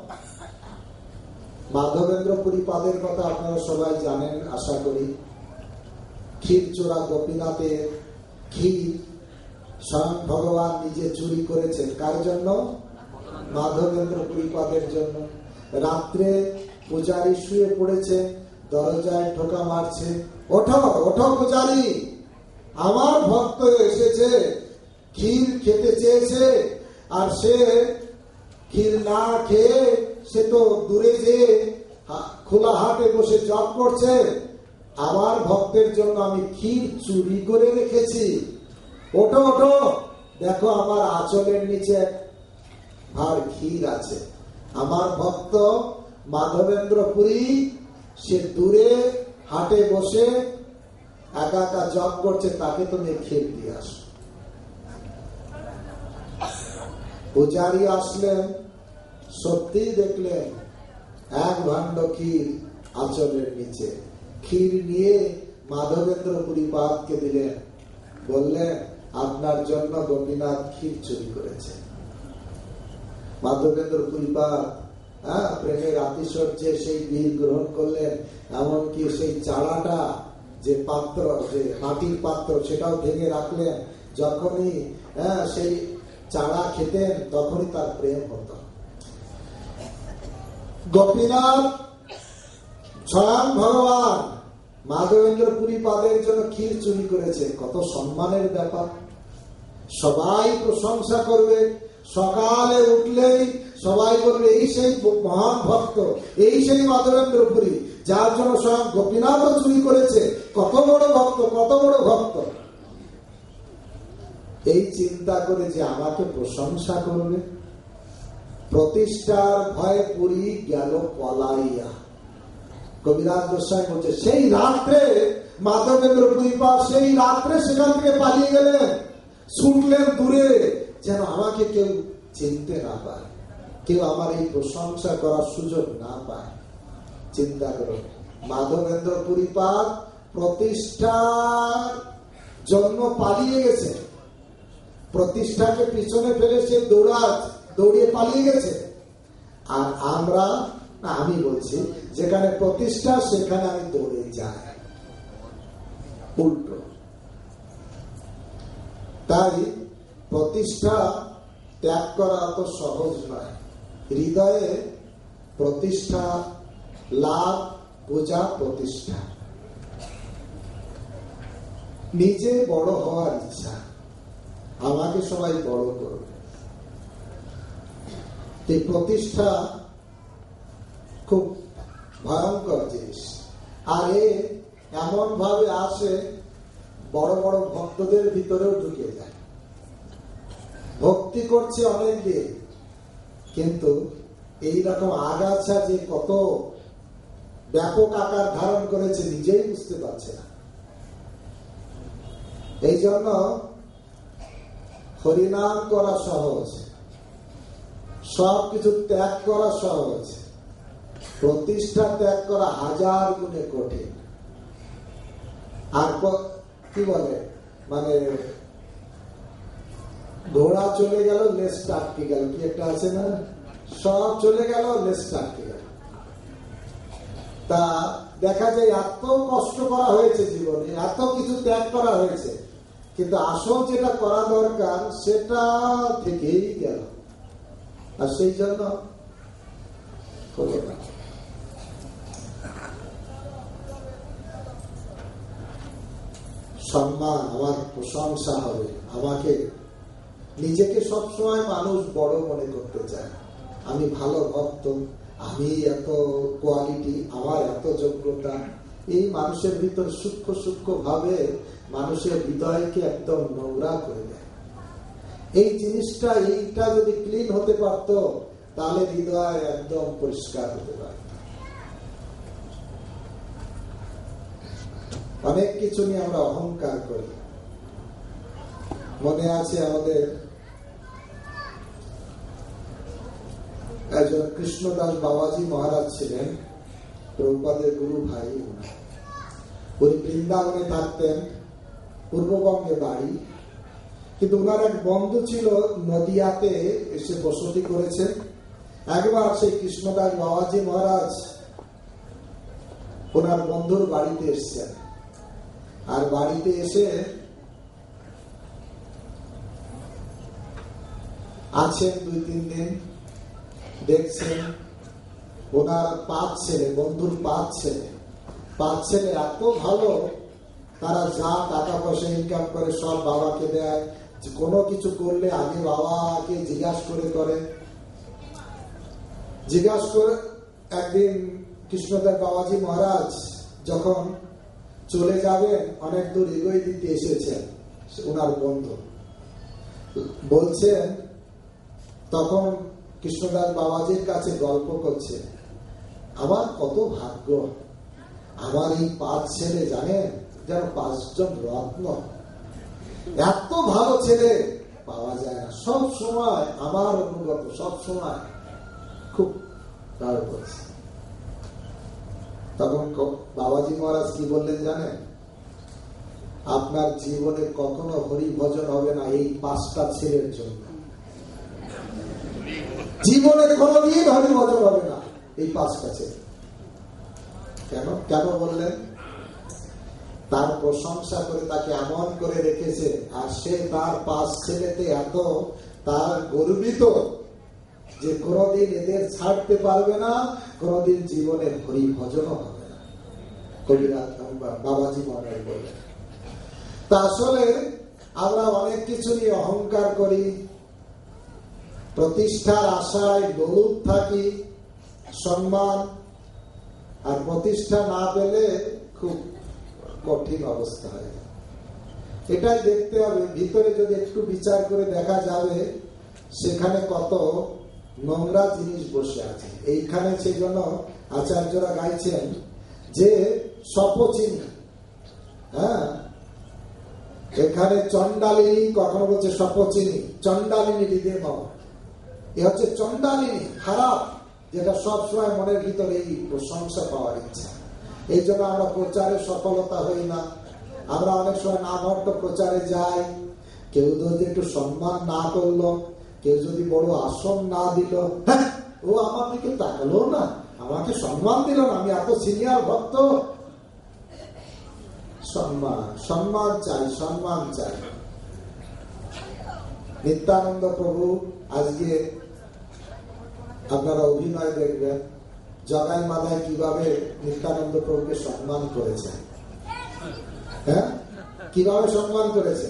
মাধবেন্দ্র পুরীপাদের কথা আপনারা সবাই জানেন আশা করি। ক্ষীরচোরা গোপীনাথের ক্ষীর স্বয়ং ভগবান নিজে চুরি করেছেন। কার জন্য? মাধবেন্দ্র পুরীপাদের জন্য। রাত্রে পূজারী শুয়ে পড়েছে, দরজায় ঠোকা মারছে, ওঠো ওঠো পূজারী, আমার ভক্ত এসেছে, ক্ষীর খেতে চেয়েছে, আর সে ক্ষীর না খেয়ে সে তো দূরে যে খোলা হাটে বসে জপ করছে। আমার ভক্তের জন্য আমি ক্ষীর চুরি করে রেখেছি, ওঠো ওঠো, দেখো আমার আঁচলের নিচে ভার ক্ষীর আছে। আমার ভক্ত মাধবেন্দ্র পুরী সে দূরে হাটে বসে একা একা জপ করছে, তাকে তুমি ক্ষীর দিয়ে আসো। পূজারী আসলেন, সত্যি দেখলেন এক ভাণ্ড ক্ষীর আঁচলের নিচে। ক্ষীর নিয়ে মাধবেন্দ্র পুরীপাদকে দিলেন, বললেন আপনার জন্য গোপীনাথ ক্ষীর চুরি করেছে। মাধবেন্দ্র পুরীপাদ হ্যাঁ প্রেমের আতিশয্যে সেই ক্ষীর গ্রহণ করলেন, এমনকি সেই চাড়াটা যে পাত্র, যে মাটির পাত্র, সেটাও ভেঙে রাখলেন। যখনই হ্যাঁ সেই চাড়া খেতেন তখনই তার প্রেম হতো। গোপীনাথ স্বয়ং ভগবান মাধবেন্দ্র পুরীপাদের জন্য ক্ষীর চুরি করেছে, কত সম্মানের ব্যাপার। সবাই প্রশংসা করবে, সকালে উঠলেই সবাই বলবে এই সেই মহান ভক্ত, এই সেই মাধবেন্দ্র পুরী, যার জন্য স্বয়ং গোপীনাথ চুরি করেছে, কত বড় ভক্ত, কত বড় ভক্ত। এই চিন্তা করে যে আমাকে প্রশংসা করবে, প্রতিষ্ঠার ভয় পুরী গেল পলাইয়া। কবিরাজ গোস্বামী বলছে সেই রাত্রে মাধবেন্দ্র পুরীপাদ সেই রাত্রে সেখান থেকে পালিয়ে গেলেন, ছুটলেন দূরে, যেন আমাকে কেউ চিনতে না পায়, কেউ আমার এই প্রশংসা করার সুযোগ না পায়। চিন্তা করো, মাধবেন্দ্র পুরীপাদ প্রতিষ্ঠার জন্য পালিয়ে গেছে, প্রতিষ্ঠাকে পিছনে ফেলে সে দৌড়া দৌড়িয়ে পালিয়ে গেছে। আর আমরা, না আমি বলছি, যেখানে প্রতিষ্ঠা সেখানে আমি দৌড়ে যাই, উল্টো। তাই প্রতিষ্ঠা ত্যাগ করা তো সহজ নয়। হৃদয়ে প্রতিষ্ঠা লাভ, পূজা, প্রতিষ্ঠা, নিজে বড় হওয়ার ইচ্ছা, আমাকে সবাই বড় করবে। এই প্রতিষ্ঠা খুব ভয়ঙ্কর জিনিস। আর এ এমন ভাবে আসে বড় বড় ভক্তদের ভিতরেও ঢুকে যায়। ভক্তি করছে অনেক দিন, কিন্তু এইরকম আগাছা যে কত ব্যাপক আকার ধারণ করেছে নিজেই বুঝতে পারছে না। এই জন্য হরিনাম করা সহজ, সব কিছু ত্যাগ করা সহজ, প্রতিষ্ঠা ত্যাগ করা হাজার গুণে কঠিন। আর কি বলে, মানে ঘোড়া চলে গেল লেজটা আটকে গেল, কি একটা আছে না, সব চলে গেল লেজটা আটকে গেল। তা দেখা যায় এত কষ্ট করা হয়েছে জীবনে, এত কিছু ত্যাগ করা হয়েছে, কিন্তু আসল যেটা করা দরকার সেটা থেকেই গেল, আর সেই জন্য হলো না। সম্মান, আমার প্রশংসা হবে, আমাকে নিজেকে সবসময় মানুষ বড় মনে করতে চায়, আমি ভালো ভক্ত, আমি এত কোয়ালিটি, আমার এত যোগ্যতা, এই মানুষের ভিতর সূক্ষ্ম সূক্ষ্ম ভাবে মানুষের হৃদয়কে একদম নোংরা করে দেয়। এই জিনিসটা, এইটা যদি ক্লিন হতে পারত তাহলে হৃদয় একদম পরিষ্কার হতে পারত। অনেক কিছু নিয়ে আমরা অহংকার করি। মনে আছে আমাদের একজন কৃষ্ণদাস বাবাজি মহারাজ ছিলেন, প্রভুপাদের গুরু ভাই। উনি বৃন্দাবনে থাকতেন, পূর্ববঙ্গে বাড়ি, কিন্তু ওনার এক বন্ধু ছিল নদিয়াতে এসে বসতি করেছেন। একবার সেই কৃষ্ণদাস বাবাজি মহারাজ ওনার বন্ধুর বাড়িতে এসছেন, আর বাড়িতে এসে আছেন দুই তিন দিন, দেখছেন ওনার পাঁচ ছেলে, বন্ধুর পাঁচ ছেলে, পাঁচ ছেলে এত ভালো, তারা যা টাকা পয়সা ইনকাম করে সব বাবাকে দেয়, কোনো কিছু করলে আগে বাবাকে জিজ্ঞাসা করে করে জিজ্ঞাসা করে একদিন কৃষ্ণদেব বাবাজি মহারাজ যখন চলে যাবেন, অনেক দূর এগোয় দিতে এসেছেন ওনার বন্ধু, বলছেন তখন কৃষ্ণদাস বাবাজির কাছে গল্প করছে, আমার কত ভাগ্য, আমার এই পাঁচ ছেলে জানেন যেন পাঁচজন রত্ন, এত ভালো ছেলে পাওয়া যায় না, সব সময় আমার অনুগত, সব সময় খুব ভালো করছে। তখন বাবাজি মহারাজ কি বললেন জানেন, আপনার জীবনে কখনো হরি ভজন হবে না এই পাঁচটা ছেলের জন্য, জীবনে কোনদিন হরি ভজন হবে না এই পাঁচটা ছেলে। কেন কেন বললেন? তার প্রশংসা করে তাকে এমন করে রেখেছে, আর সে তার পাঁচ ছেলেতে এত তার গর্বিত যে কোনদিন এদের ছাড়তে পারবে না, কোনদিন জীবনে হরি ভজনও হবে না। কবিরাজ বাবাজি মহারাজ বললেন। তা আসলে আমরা অনেক কিছু নিয়ে অহংকার করি, প্রতিষ্ঠার আশায় দৌড় থাকি, সম্মান, আর প্রতিষ্ঠা না পেলে খুব কঠিন অবস্থা হয়। এটাই দেখতে হবে, ভিতরে যদি একটু বিচার করে দেখা যাবে সেখানে কত নোংরা জিনিস বসে আছে। এইখানে সেই জন্য আচার্যরা গাইছেন যে সপচিনি, হ্যাঁ, এখানে চন্ডালিনী, কখনো বলছে সপচিনি, চন্ডালিনী হৃদয় মম, এ হচ্ছে চন্ডালিনী, খারাপ, যেটা সবসময় মনের ভিতরে এই প্রশংসা পাওয়ার ইচ্ছা। এই জন্য আমরা প্রচারে সফলতা হই না। আমরা অনেক সময় নামহট্ট প্রচারে যাই, কেউ যদি একটু সম্মান না করলো, কেউ যদি বড় আসন না দিল, হ্যাঁ ও আমার দিকে তাকালো না, আমাকে সম্মান দিল না, আমি এত সিনিয়র ভক্ত। সম্মান সম্মান চাই, সম্মান চাই। নিত্যানন্দ প্রভু আজকে আপনারা অভিনয় দেখবেন, জগাই মাথায় কিভাবে নিত্যানন্দ প্রভুকে সম্মান করেছেন, হ্যাঁ কিভাবে সম্মান করেছেন,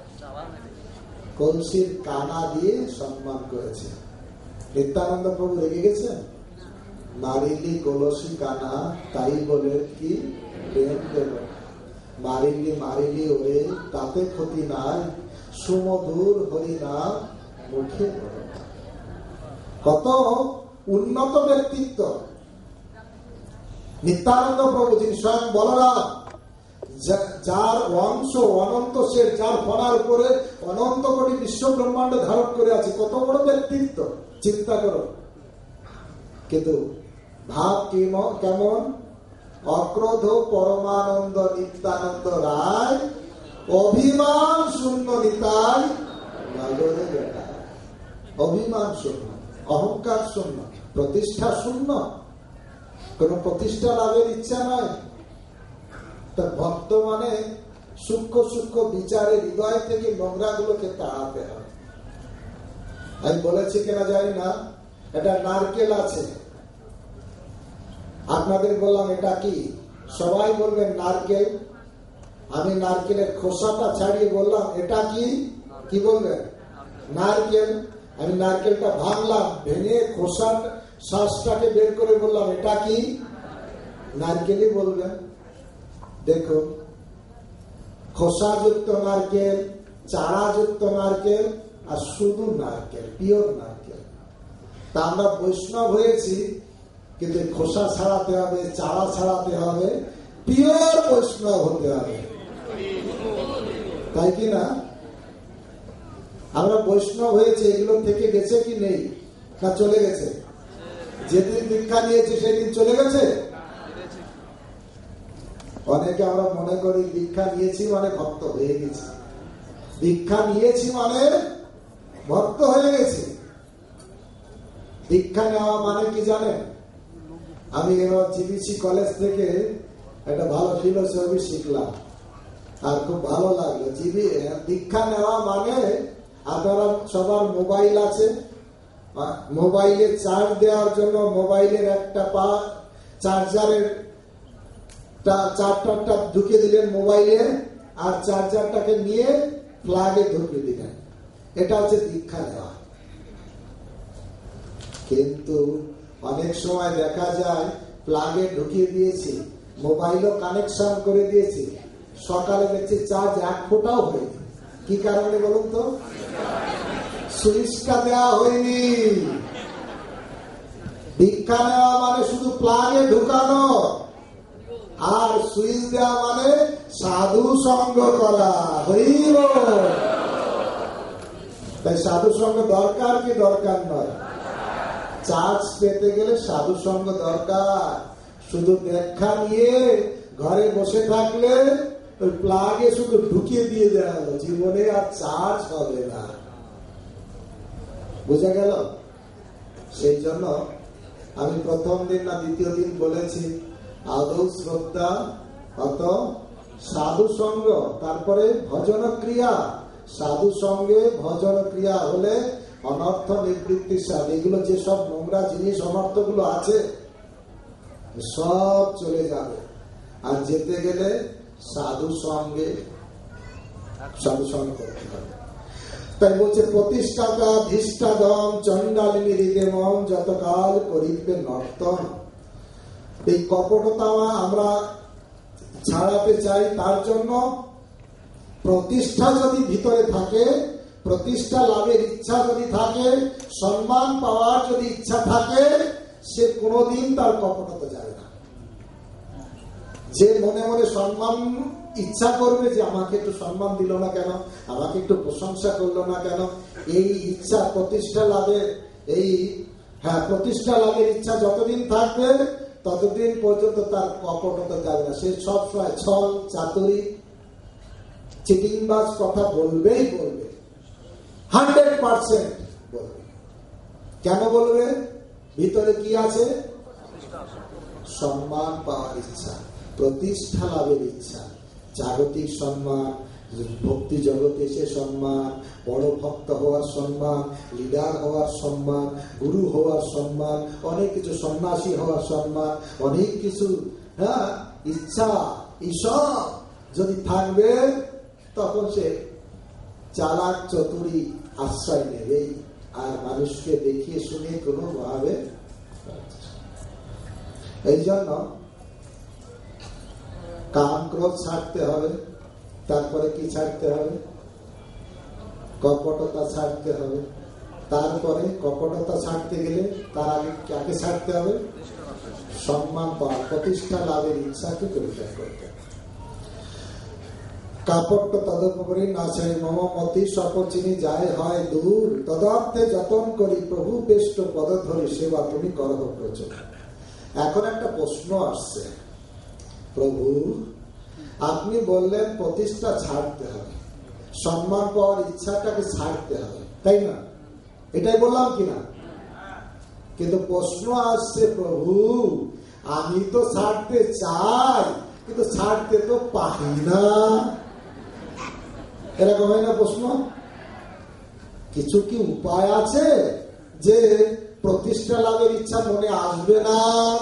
কলসির কানা দিয়ে সম্মান করেছে। নিত্যানন্দ প্রভু রেগে গেছেন, মারিলি কলসি কানা, তাই বলে কি প্রেম দেব, মারিলি মারিলি ওরে তাতে ক্ষতি নাই, সুমধুর হরিনাম মুখে। কত উন্নত ব্যক্তিত্ব নিত্যানন্দ প্রভু, যিনি স্বয়ং বলরাম, যার অংশ অনন্ত, সে যার ফলার উপরে অনন্ত কোটি বিশ্ব ব্রহ্মাণ্ড ধারণ করে আছে। কত বড় ব্যক্তিত্ব, চিন্তা করো। কিন্তু ভাব কেমন? অক্রোধ পরমানন্দ নিত্যানন্দ রায়, অভিমান শূন্য নিতাই নগরে বেটা। অভিমান শূন্য, অহংকার শূন্য, প্রতিষ্ঠা শূন্য, কোন প্রতিষ্ঠা লাভের ইচ্ছা নয়। তা বর্তমানে সূক্ষ্ম সূক্ষ্ম বিচারে হৃদয় থেকে নোংরা গুলোকে তাড়াতে হবে। আমি বলেছি কিনা জানি না, এটা নারকেল আছে, আপনাদের বললাম এটা কি, সবাই বলবেন নারকেল। আমি নারকেলের খোসাটা ছাড়িয়ে বললাম এটা কি, কি বলবেন? নারকেল। আমি নারকেলটা ভাঙলাম, ভেঙে খোসার শ্বাসটাকে বের করে বললাম এটা কি, নারকেলই বলবেন। দেখুন, খোসাযুক্ত নারকেল, চারাযুক্ত নারকেল, আর শুধু নারকেল, পিওর নারকেল। তা আমরা বৈষ্ণব হয়েছি, কিন্তু খোসা ছাড়াতে হবে, চারা ছাড়াতে হবে, পিওর বৈষ্ণব হতে হবে, তাই কি না? আমরা বৈষ্ণব হয়েছে, এগুলো থেকে গেছে কি নেই, না চলে গেছে? যেদিন দীক্ষা নিয়েছি সেদিন চলে গেছে। অনেকে আমরা মনে করি দীক্ষা নিয়েছি মানে ভক্ত হয়ে গেছি, দীক্ষা নিয়েছি মানে ভক্ত হয়ে গেছি। দীক্ষা নেওয়া মানে কি জানেন? আমি এবার জিবিসি কলেজ থেকে একটা ভালো ফিলোসফি শিখলাম, আর খুব ভালো লাগলো। জিবি দীক্ষা নেওয়া মানে, আপনারা সবার মোবাইল আছে, মোবাইলে চার্জ দেওয়ার জন্য মোবাইলের একটা পা চার্জারের চার্জারটা ঢুকিয়ে দিলেন মোবাইলে, আর চার্জারটাকে নিয়ে প্লাগে ঢুকিয়ে দিলেন, এটা হচ্ছে দীক্ষা নেওয়া। কিন্তু অনেক সময় দেখা যায় প্লাগে ঢুকিয়ে দিয়েছি, মোবাইলও কানেকশন করে দিয়েছি, সকালে দেখছি চার্জ এক ফোঁটাও হয়নি। কি কারণে বলুন তো? সুইচটা দেওয়া হয়নি। দীক্ষা নেওয়া মানে শুধু প্লাগে ঢুকানো, আর সুইচ দেওয়া মানে সাধু সঙ্গ করা। হইল, তাই সাধু সঙ্গ দরকার কি দরকার নয়? চার্জ পেতে গেলে সাধু সঙ্গ দরকার। শুধু দেখা নিয়ে ঘরে বসে থাকলে ওই প্লাগে শুধু ঢুকিয়ে দিয়ে দেওয়া হলো, জীবনে আর চার্জ হবে না। বুঝা গেল? সেই জন্য আমি প্রথম দিন না দ্বিতীয় দিন বলেছি, আদৌ শ্রদ্ধা, অত সাধু সঙ্গ, তারপরে ভজন ক্রিয়া। সাধু সঙ্গে ভজন ক্রিয়া হলে অনর্থ নিবৃত্তি সাধ, এগুলো যেসব নোংরা জিনিস অনর্থ গুলো আছে সব চলে যাবে। আর যেতে গেলে সাধু সঙ্গে সাধু সঙ্গ করতে হবে। তাই বলছে প্রতিষ্ঠাতা ধিষ্ঠাদম চণ্ডালিনী হৃদেমম যতকাল করিবে নর্তন। এই কপটতা আমরা ছাড়াতে চাই, তার জন্য প্রতিষ্ঠা যদি ভিতরে থাকে, প্রতিষ্ঠা লাভের ইচ্ছা যদি থাকে, সম্মান পাওয়ার যদি ইচ্ছা থাকে, সে কোনোদিন তার কপটতা যাবে না। যে মনে মনে সম্মান ইচ্ছা করবে, যে আমাকে একটু সম্মান দিল না কেন, আমাকে একটু প্রশংসা করলো না কেন, এই ইচ্ছা প্রতিষ্ঠা লাভের, এই হ্যাঁ প্রতিষ্ঠা লাভের ইচ্ছা যতদিন থাকবে ততদিন পর্যন্ত তার কপটতা যাবে না। সে সবসময় ছল চাতুরি চিটিংবাজ কথা বলবেই বলবে, হান্ড্রেড পার্সেন্ট বলবে। কেন বলবে? ভিতরে কি আছে? সম্মান পাওয়ার ইচ্ছা, প্রতিষ্ঠা লাভের ইচ্ছা, জাগতিক সম্মান, ভক্তি জগতে এসে সম্মান, বড় ভক্ত হওয়ার সম্মান, লিডার হওয়ার সম্মান, গুরু হওয়ার সম্মান, অনেক কিছু, সন্ন্যাসী হওয়ার সম্মান, অনেক কিছু হ্যাঁ ইচ্ছা, এইসব যদি থাকবে তখন সে চালাক চতুরি আশ্রয় নেবেই, আর মানুষকে দেখিয়ে শুনে কোনো ভাবে। এই জন্য কাম ক্রোধ ছাড়তে হবে, তারপরে কি ছাড়তে হবে? কপটতা ছাড়তে হবে। তারপরে কপটতা ছাড়তে গেলে তার আগে কাকে ছাড়তে হবে? সম্মান পাওয়া, প্রতিষ্ঠা লাভের ইচ্ছাকে পরিত্যাগ করতে হবে। কাপড় তদপরি না চাই মম মতি সপচিনি যায় হয় দূর তদর্থে যতন করি প্রভু বেষ্ট পদ ধরি সেবা তুমি করো প্রচুর। এখন একটা প্রশ্ন আসছে, প্রভু আপনি বললেন প্রতিষ্ঠা ছাড়তে হবে, সম্মান পাওয়ার ইচ্ছাটাকে ছাড়তে হবে, তাই না? এটাই বললাম কিনা? কিন্তু প্রশ্ন আসছে, প্রভু আমি তো ছাড়তে চাই কিন্তু ছাড়তে তো পারি না। এরকম হয় না প্রশ্ন? কিছু কি উপায় আছে যে প্রতিষ্ঠা লাভের ইচ্ছা মনে আসবে না?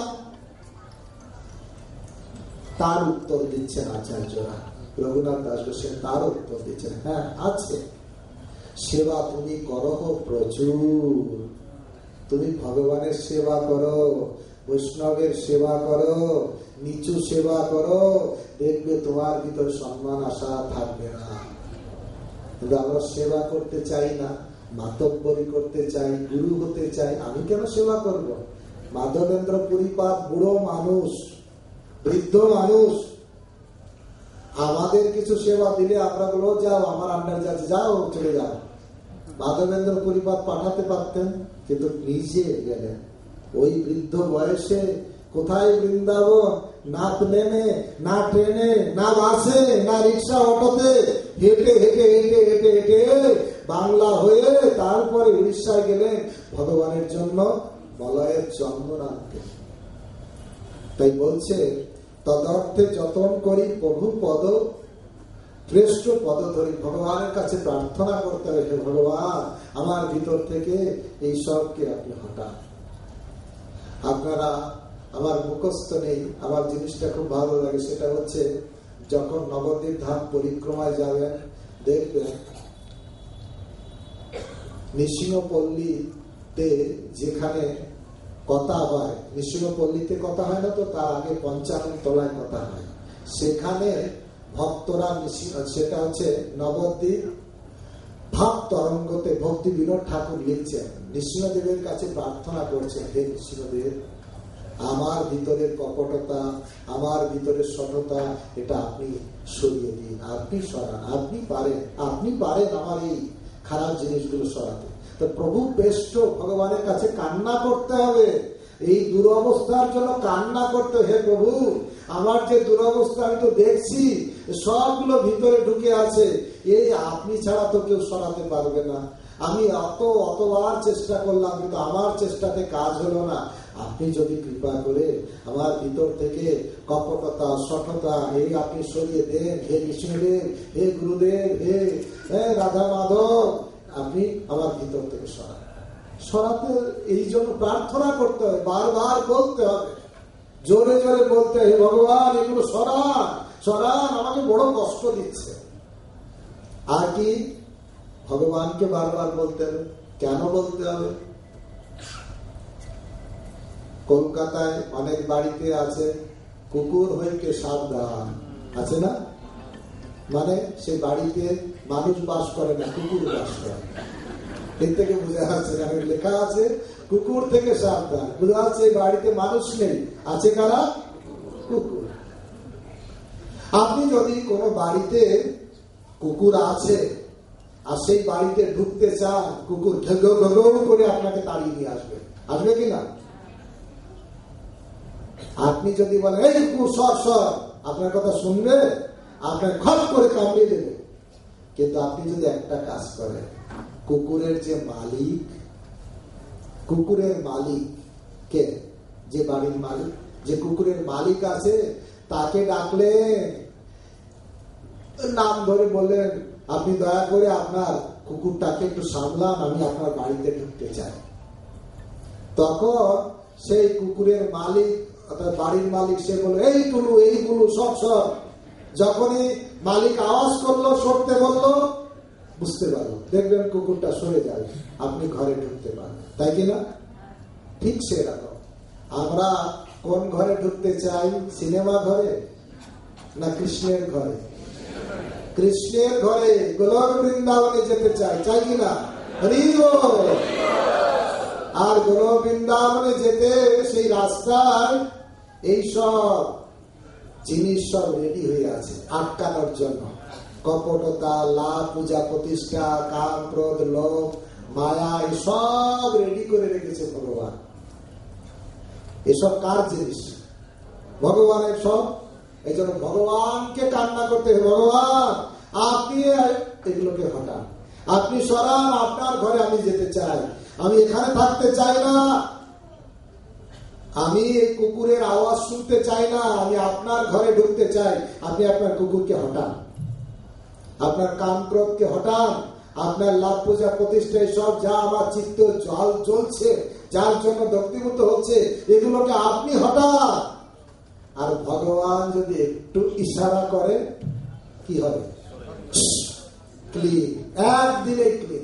তার উত্তর দিচ্ছেন আচার্যরা, রঘুনাথ দাস গোস্বামী তার উত্তর দিচ্ছেন, হ্যাঁ আছে। সেবা তুমি করো প্রচুর, তুমি ভগবানের সেবা করো, বৈষ্ণবের সেবা করো, নিচু সেবা করো, দেখবে তোমার ভিতরে সম্মান আশা থাকবে না। কিন্তু আমরা সেবা করতে চাই না, মাতব্বরি করতে চাই, গুরু হতে চাই। আমি কেন সেবা করব? মাধবেন্দ্র পুরীপাদ বুড়ো মানুষ, বৃদ্ধ মানুষ, আমাদের কিছু সেবা দিলে আমরা বলো যাও আমার আন্ডার যাচ্ছে, যাও চলে যাও। মাধবেন্দ্র পুরীপাদ পাঠাতে পারতেন, কিন্তু নিজে গেলেন। ওই বৃদ্ধ বয়সে কোথায় বৃন্দাবন? না প্লেনে, না ট্রেনে, না বাসে, না রিক্সা অটোতে, হেঁটে হেঁটে হেঁটে হেঁটে হেঁটে বাংলা হয়ে তারপরে উড়িষ্যায় গেলেন ভগবানের জন্য মলয়ের জন্ম রাখতে। তাই বলছে তদর্থে যতন করি প্রভু পদ শ্রেষ্ঠ পদ ধরি। ভগবানের কাছে প্রার্থনা করতে হবে, হে ভগবান আমার ভিতর থেকে এই সবকে আপনি হটান। আপনারা আমার মুখস্থ নেই, আমার জিনিসটা খুব ভালো লাগে, সেটা হচ্ছে যখন নবদ্বীপ ধাম পরিক্রমায় যাবেন দেখবেন নিসিংহপল্লীতে যেখানে কথা হয়, নিসিংহপল্লীতে কথা হয় না তো, তার আগে পঞ্চানন তলায় কথা হয়, সেখানে ভক্তরা, সেটা হচ্ছে নবদ্বীপ ভাব তরঙ্গতে ভক্তি বিনোদ ঠাকুর লিখছেন, নৃসিংহদেবের কাছে প্রার্থনা করছেন, হে নৃসিংহদেব আমার ভিতরের কপটতা, আমার ভিতরের সততা, এটা আপনি সরিয়ে দিন, আপনি সরান, আপনি পারেন, আপনি পারেন আমার এই খারাপ জিনিসগুলো সরাতে। তো প্রভু বেষ্ট ভগবানের কাছে কান্না করতে হবে, এই দুরবস্থার জন্য কান্না করতে। হে প্রভু আমার যে দুরবস্থা আমি তো দেখছি, সবগুলো ভিতরে ঢুকে আছে, এই আপনি ছাড়া তো কেউ সরাতে পারবে না। আমি অত অতবার চেষ্টা করলাম কিন্তু আমার চেষ্টাতে কাজ হলো না। আপনি যদি কৃপা করে আমার ভিতর থেকে কপটতা, সঠতা এই আপনি সরিয়ে দেন, হে নৃসিংহদেব, হে গুরুদেব, হে রাধা মাধব, আপনি আমার ভিতর থেকে সরান। সরাতে এই জন্য প্রার্থনা করতে হবে, বারবার বলতে হবে, জোরে জোরে বলতে, হে ভগবান এগুলো সরান, সরান, আমাকে বড় কষ্ট দিচ্ছে। আর কি ভগবানকে বারবার বলতে হবে। কেন বলতে হবে? কলকাতায় অনেক বাড়িতে আছে কুকুর হইতে সাবধান, আছে না? মানে সেই বাড়িতে মানুষ বাস করে না, কুকুর বাস করে। এর থেকে বোঝা যাচ্ছে, লেখা আছে কুকুর থেকে সাবধান, বোঝা যাচ্ছে এই বাড়িতে মানুষ নেই, আছে কারা? কুকুর। আপনি যদি কোনো বাড়িতে কুকুর আছে আর সেই বাড়িতে ঢুকতে চান, কুকুর ঘেউ ঘেউ করে আপনাকে তাড়িয়ে নিয়ে আসবে, আসবে কিনা? আপনি যদি বলেন এই কুকুর সর সর, আপনার কথা শুনবে, আপনার খপ করে কামড়িয়ে দেবে। কিন্তু আপনি যদি একটা কাজ করেন, কুকুরের যে মালিক, কুকুরের মালিক কে? যে বাড়ির মালিক, যে কুকুরের মালিক আছে তাকে ডাকলেন, নাম ধরে বললেন আপনি দয়া করে আপনার কুকুরটাকে একটু সামলান, আমি আপনার বাড়িতে ঢুকতে চাই। তখন সেই কুকুরের মালিক অর্থাৎ বাড়ির মালিক সে বলল এই টুলু, এই গুলু, সব সব। যখনই মালিক আওয়াজ করলো, সরতে বললো, বুঝতে পারলো, দেখবেন কুকুরটা সরে যাবে, আপনি ঘরে ঢুকতে পারবেন, তাই কিনা? ঠিক সেরকম আমরা কোন ঘরে ঢুকতে চাই? সিনেমা ঘরে না কৃষ্ণের ঘরে? কৃষ্ণের ঘরে, গোলক বৃন্দাবনে যেতে চাই, চাই কিনা? আর গোলক বৃন্দাবনে যেতে সেই রাস্তায় এইসব জিনিস সব রেডি হয়ে আছে আটকানোর জন্য। কপটতা, লাভ, পূজা প্রতিষ্ঠা, কাম, ক্রোধ, লোভ, মায়া, এসব রেডি করে রেখেছে ভগবান। এসব কার জিনিস? ভগবানের সব। এই জন্য ভগবানকে কান্না করতে হবে, ভগবান আপনি এগুলোকে হটান, আপনি সরান, আপনার ঘরে আমি যেতে চাই, আমি এখানে থাকতে চাই না, আমি এই কুকুরের আওয়াজ শুনতে চাই না, আমি আপনার ঘরে ঢুকতে চাই। আপনি আপনার কুকুরকে হটান, আপনার কাম ক্রোধকে হটান, আপনার লাভ, পূজা প্রতিষ্ঠা, সব যা আমার চিত্ত জল জ্বলছে, যার জন্য দগ্ধীভূত হচ্ছে, এগুলোকে আপনি হটান। আর ভগবান যদি একটু ইশারা করে কি হবে? ক্লিন, একদিনে ক্লিন।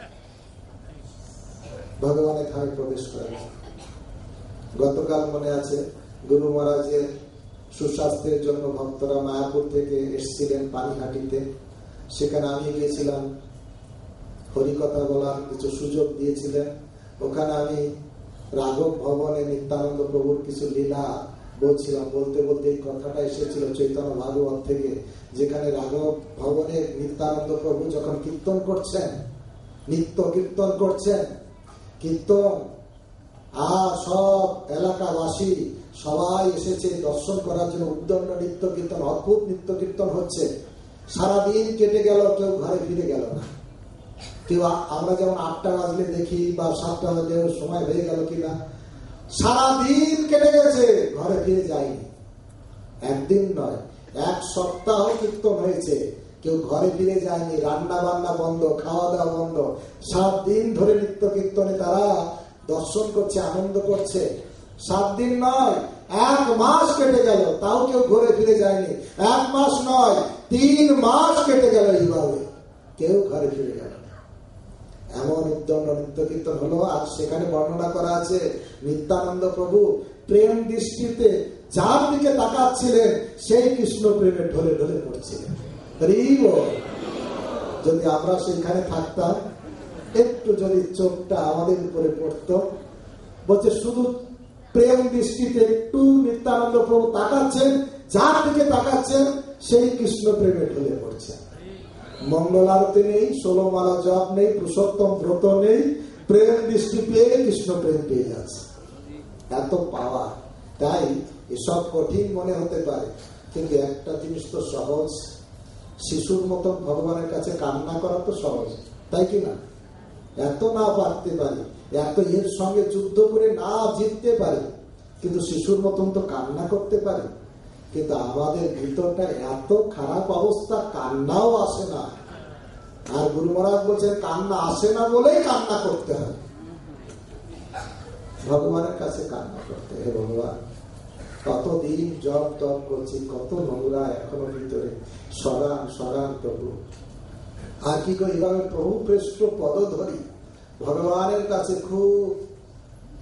ভগবানের ঘরে প্রবেশ করে। গতকাল মনে আছে গুরু মহারাজের সুস্বাস্থ্যের জন্য ভক্তরা মায়াপুর থেকে এসেছিলেন পানিহাটিতে। সেখানে আমি গিয়েছিলাম, হরিকথা বলার কিছু সুযোগ দিয়েছিলেন। ওখানে আমি রাঘব ভবনে নিত্যানন্দ প্রভুর কিছু লীলা বলছিলাম। বলতে বলতে এই কথাটা এসেছিল চৈতন্য ভাগবত থেকে, যেখানে রাঘব ভবনে নিত্যানন্দ প্রভু যখন কীর্তন করছেন, নিত্য কীর্তন করছেন, কীর্তন আর সব এলাকাবাসী সবাই এসেছে দর্শন করার জন্য। উদ্দণ্ড নিত্য কীর্তন, অদ্ভুত নিত্য কীর্তন হচ্ছে। সারাদিন কেটে গেল, কেউ ঘরে ফিরে গেল না। কেউ আমরা যেমন আটটা বাজলে দেখি বা সাতটা বাজলে সময় হয়ে গেল কিনা, সারাদিন কেটে গেছে, ঘরে ফিরে যায়নি। একদিন নয়, এক সপ্তাহ কীর্তন হয়েছে, কেউ ঘরে ফিরে যায়নি। রান্না বান্না বন্ধ, খাওয়া দাওয়া বন্ধ, সাত দিন ধরে নিত্য কীর্তনে তারা দর্শন করছে, আনন্দ করছে। সাত দিন নয়, এক মাস কেটে গেল, তাও কেউ ঘরে ফিরে যায়নি। এক মাস নয়, তিন মাস কেটে গেল, এইভাবে কেউ ঘরে ফিরে গেল। এমন উদ্দণ্ড নিত্য কীর্তন হলো। আর সেখানে বর্ণনা করা আছে নিত্যানন্দ প্রভু প্রেম দৃষ্টিতে যার দিকে তাকাচ্ছিলেন সেই কৃষ্ণ প্রেমে ঢলে ঢলে পড়ছিলেন। যদি আমরা সেখানে থাকতাম, একটু যদি চোখটা আমাদের উপরে পড়তো, বলছে শুধু প্রেম দৃষ্টিতে একটু নিত্যানন্দ প্রভু তাকাচ্ছেন, যার দিকে তাকাচ্ছেন সেই কৃষ্ণ প্রেমে ঢলে পড়ছেন। মঙ্গল আরতি নেই, ষোলো মালা জপ নেই, পুরুষোত্তম ব্রত নেই, প্রেম দৃষ্টি পেয়ে কৃষ্ণ প্রেম পেয়ে যাচ্ছে। এত পাওয়া। তাই এসব কঠিন মনে হতে পারে, কিন্তু একটা জিনিস তো সহজ। শিশুর মতন ভগবানের কাছে কান্না করা তো সহজ, তাই কি না? এত না পারতে পারি, এত এর সঙ্গে যুদ্ধ করে না জিততে পারি, কিন্তু শিশুর মতন তো কান্না করতে পারি। কিন্তু আমাদের ভিতরটা এত খারাপ অবস্থা, কান্নাও আসে না। আর গুরু মহারাজ বলছেন কান্না আসে না বলেই কান্না করতে হবে, ভগবানের কাছে কান্না করতে। হে ভগবান, কতদিন জপ তপ করছি, কত নোংরা এখনো ভিতরে, সরান সরান প্রভু। আর কি করে এইভাবে প্রভু পৃষ্ঠ পদ ধরি, ভগবানের কাছে খুব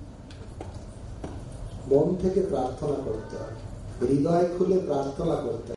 মন থেকে প্রার্থনা করতে হবে, হৃদয় খুলে প্রার্থনা করতে হবে।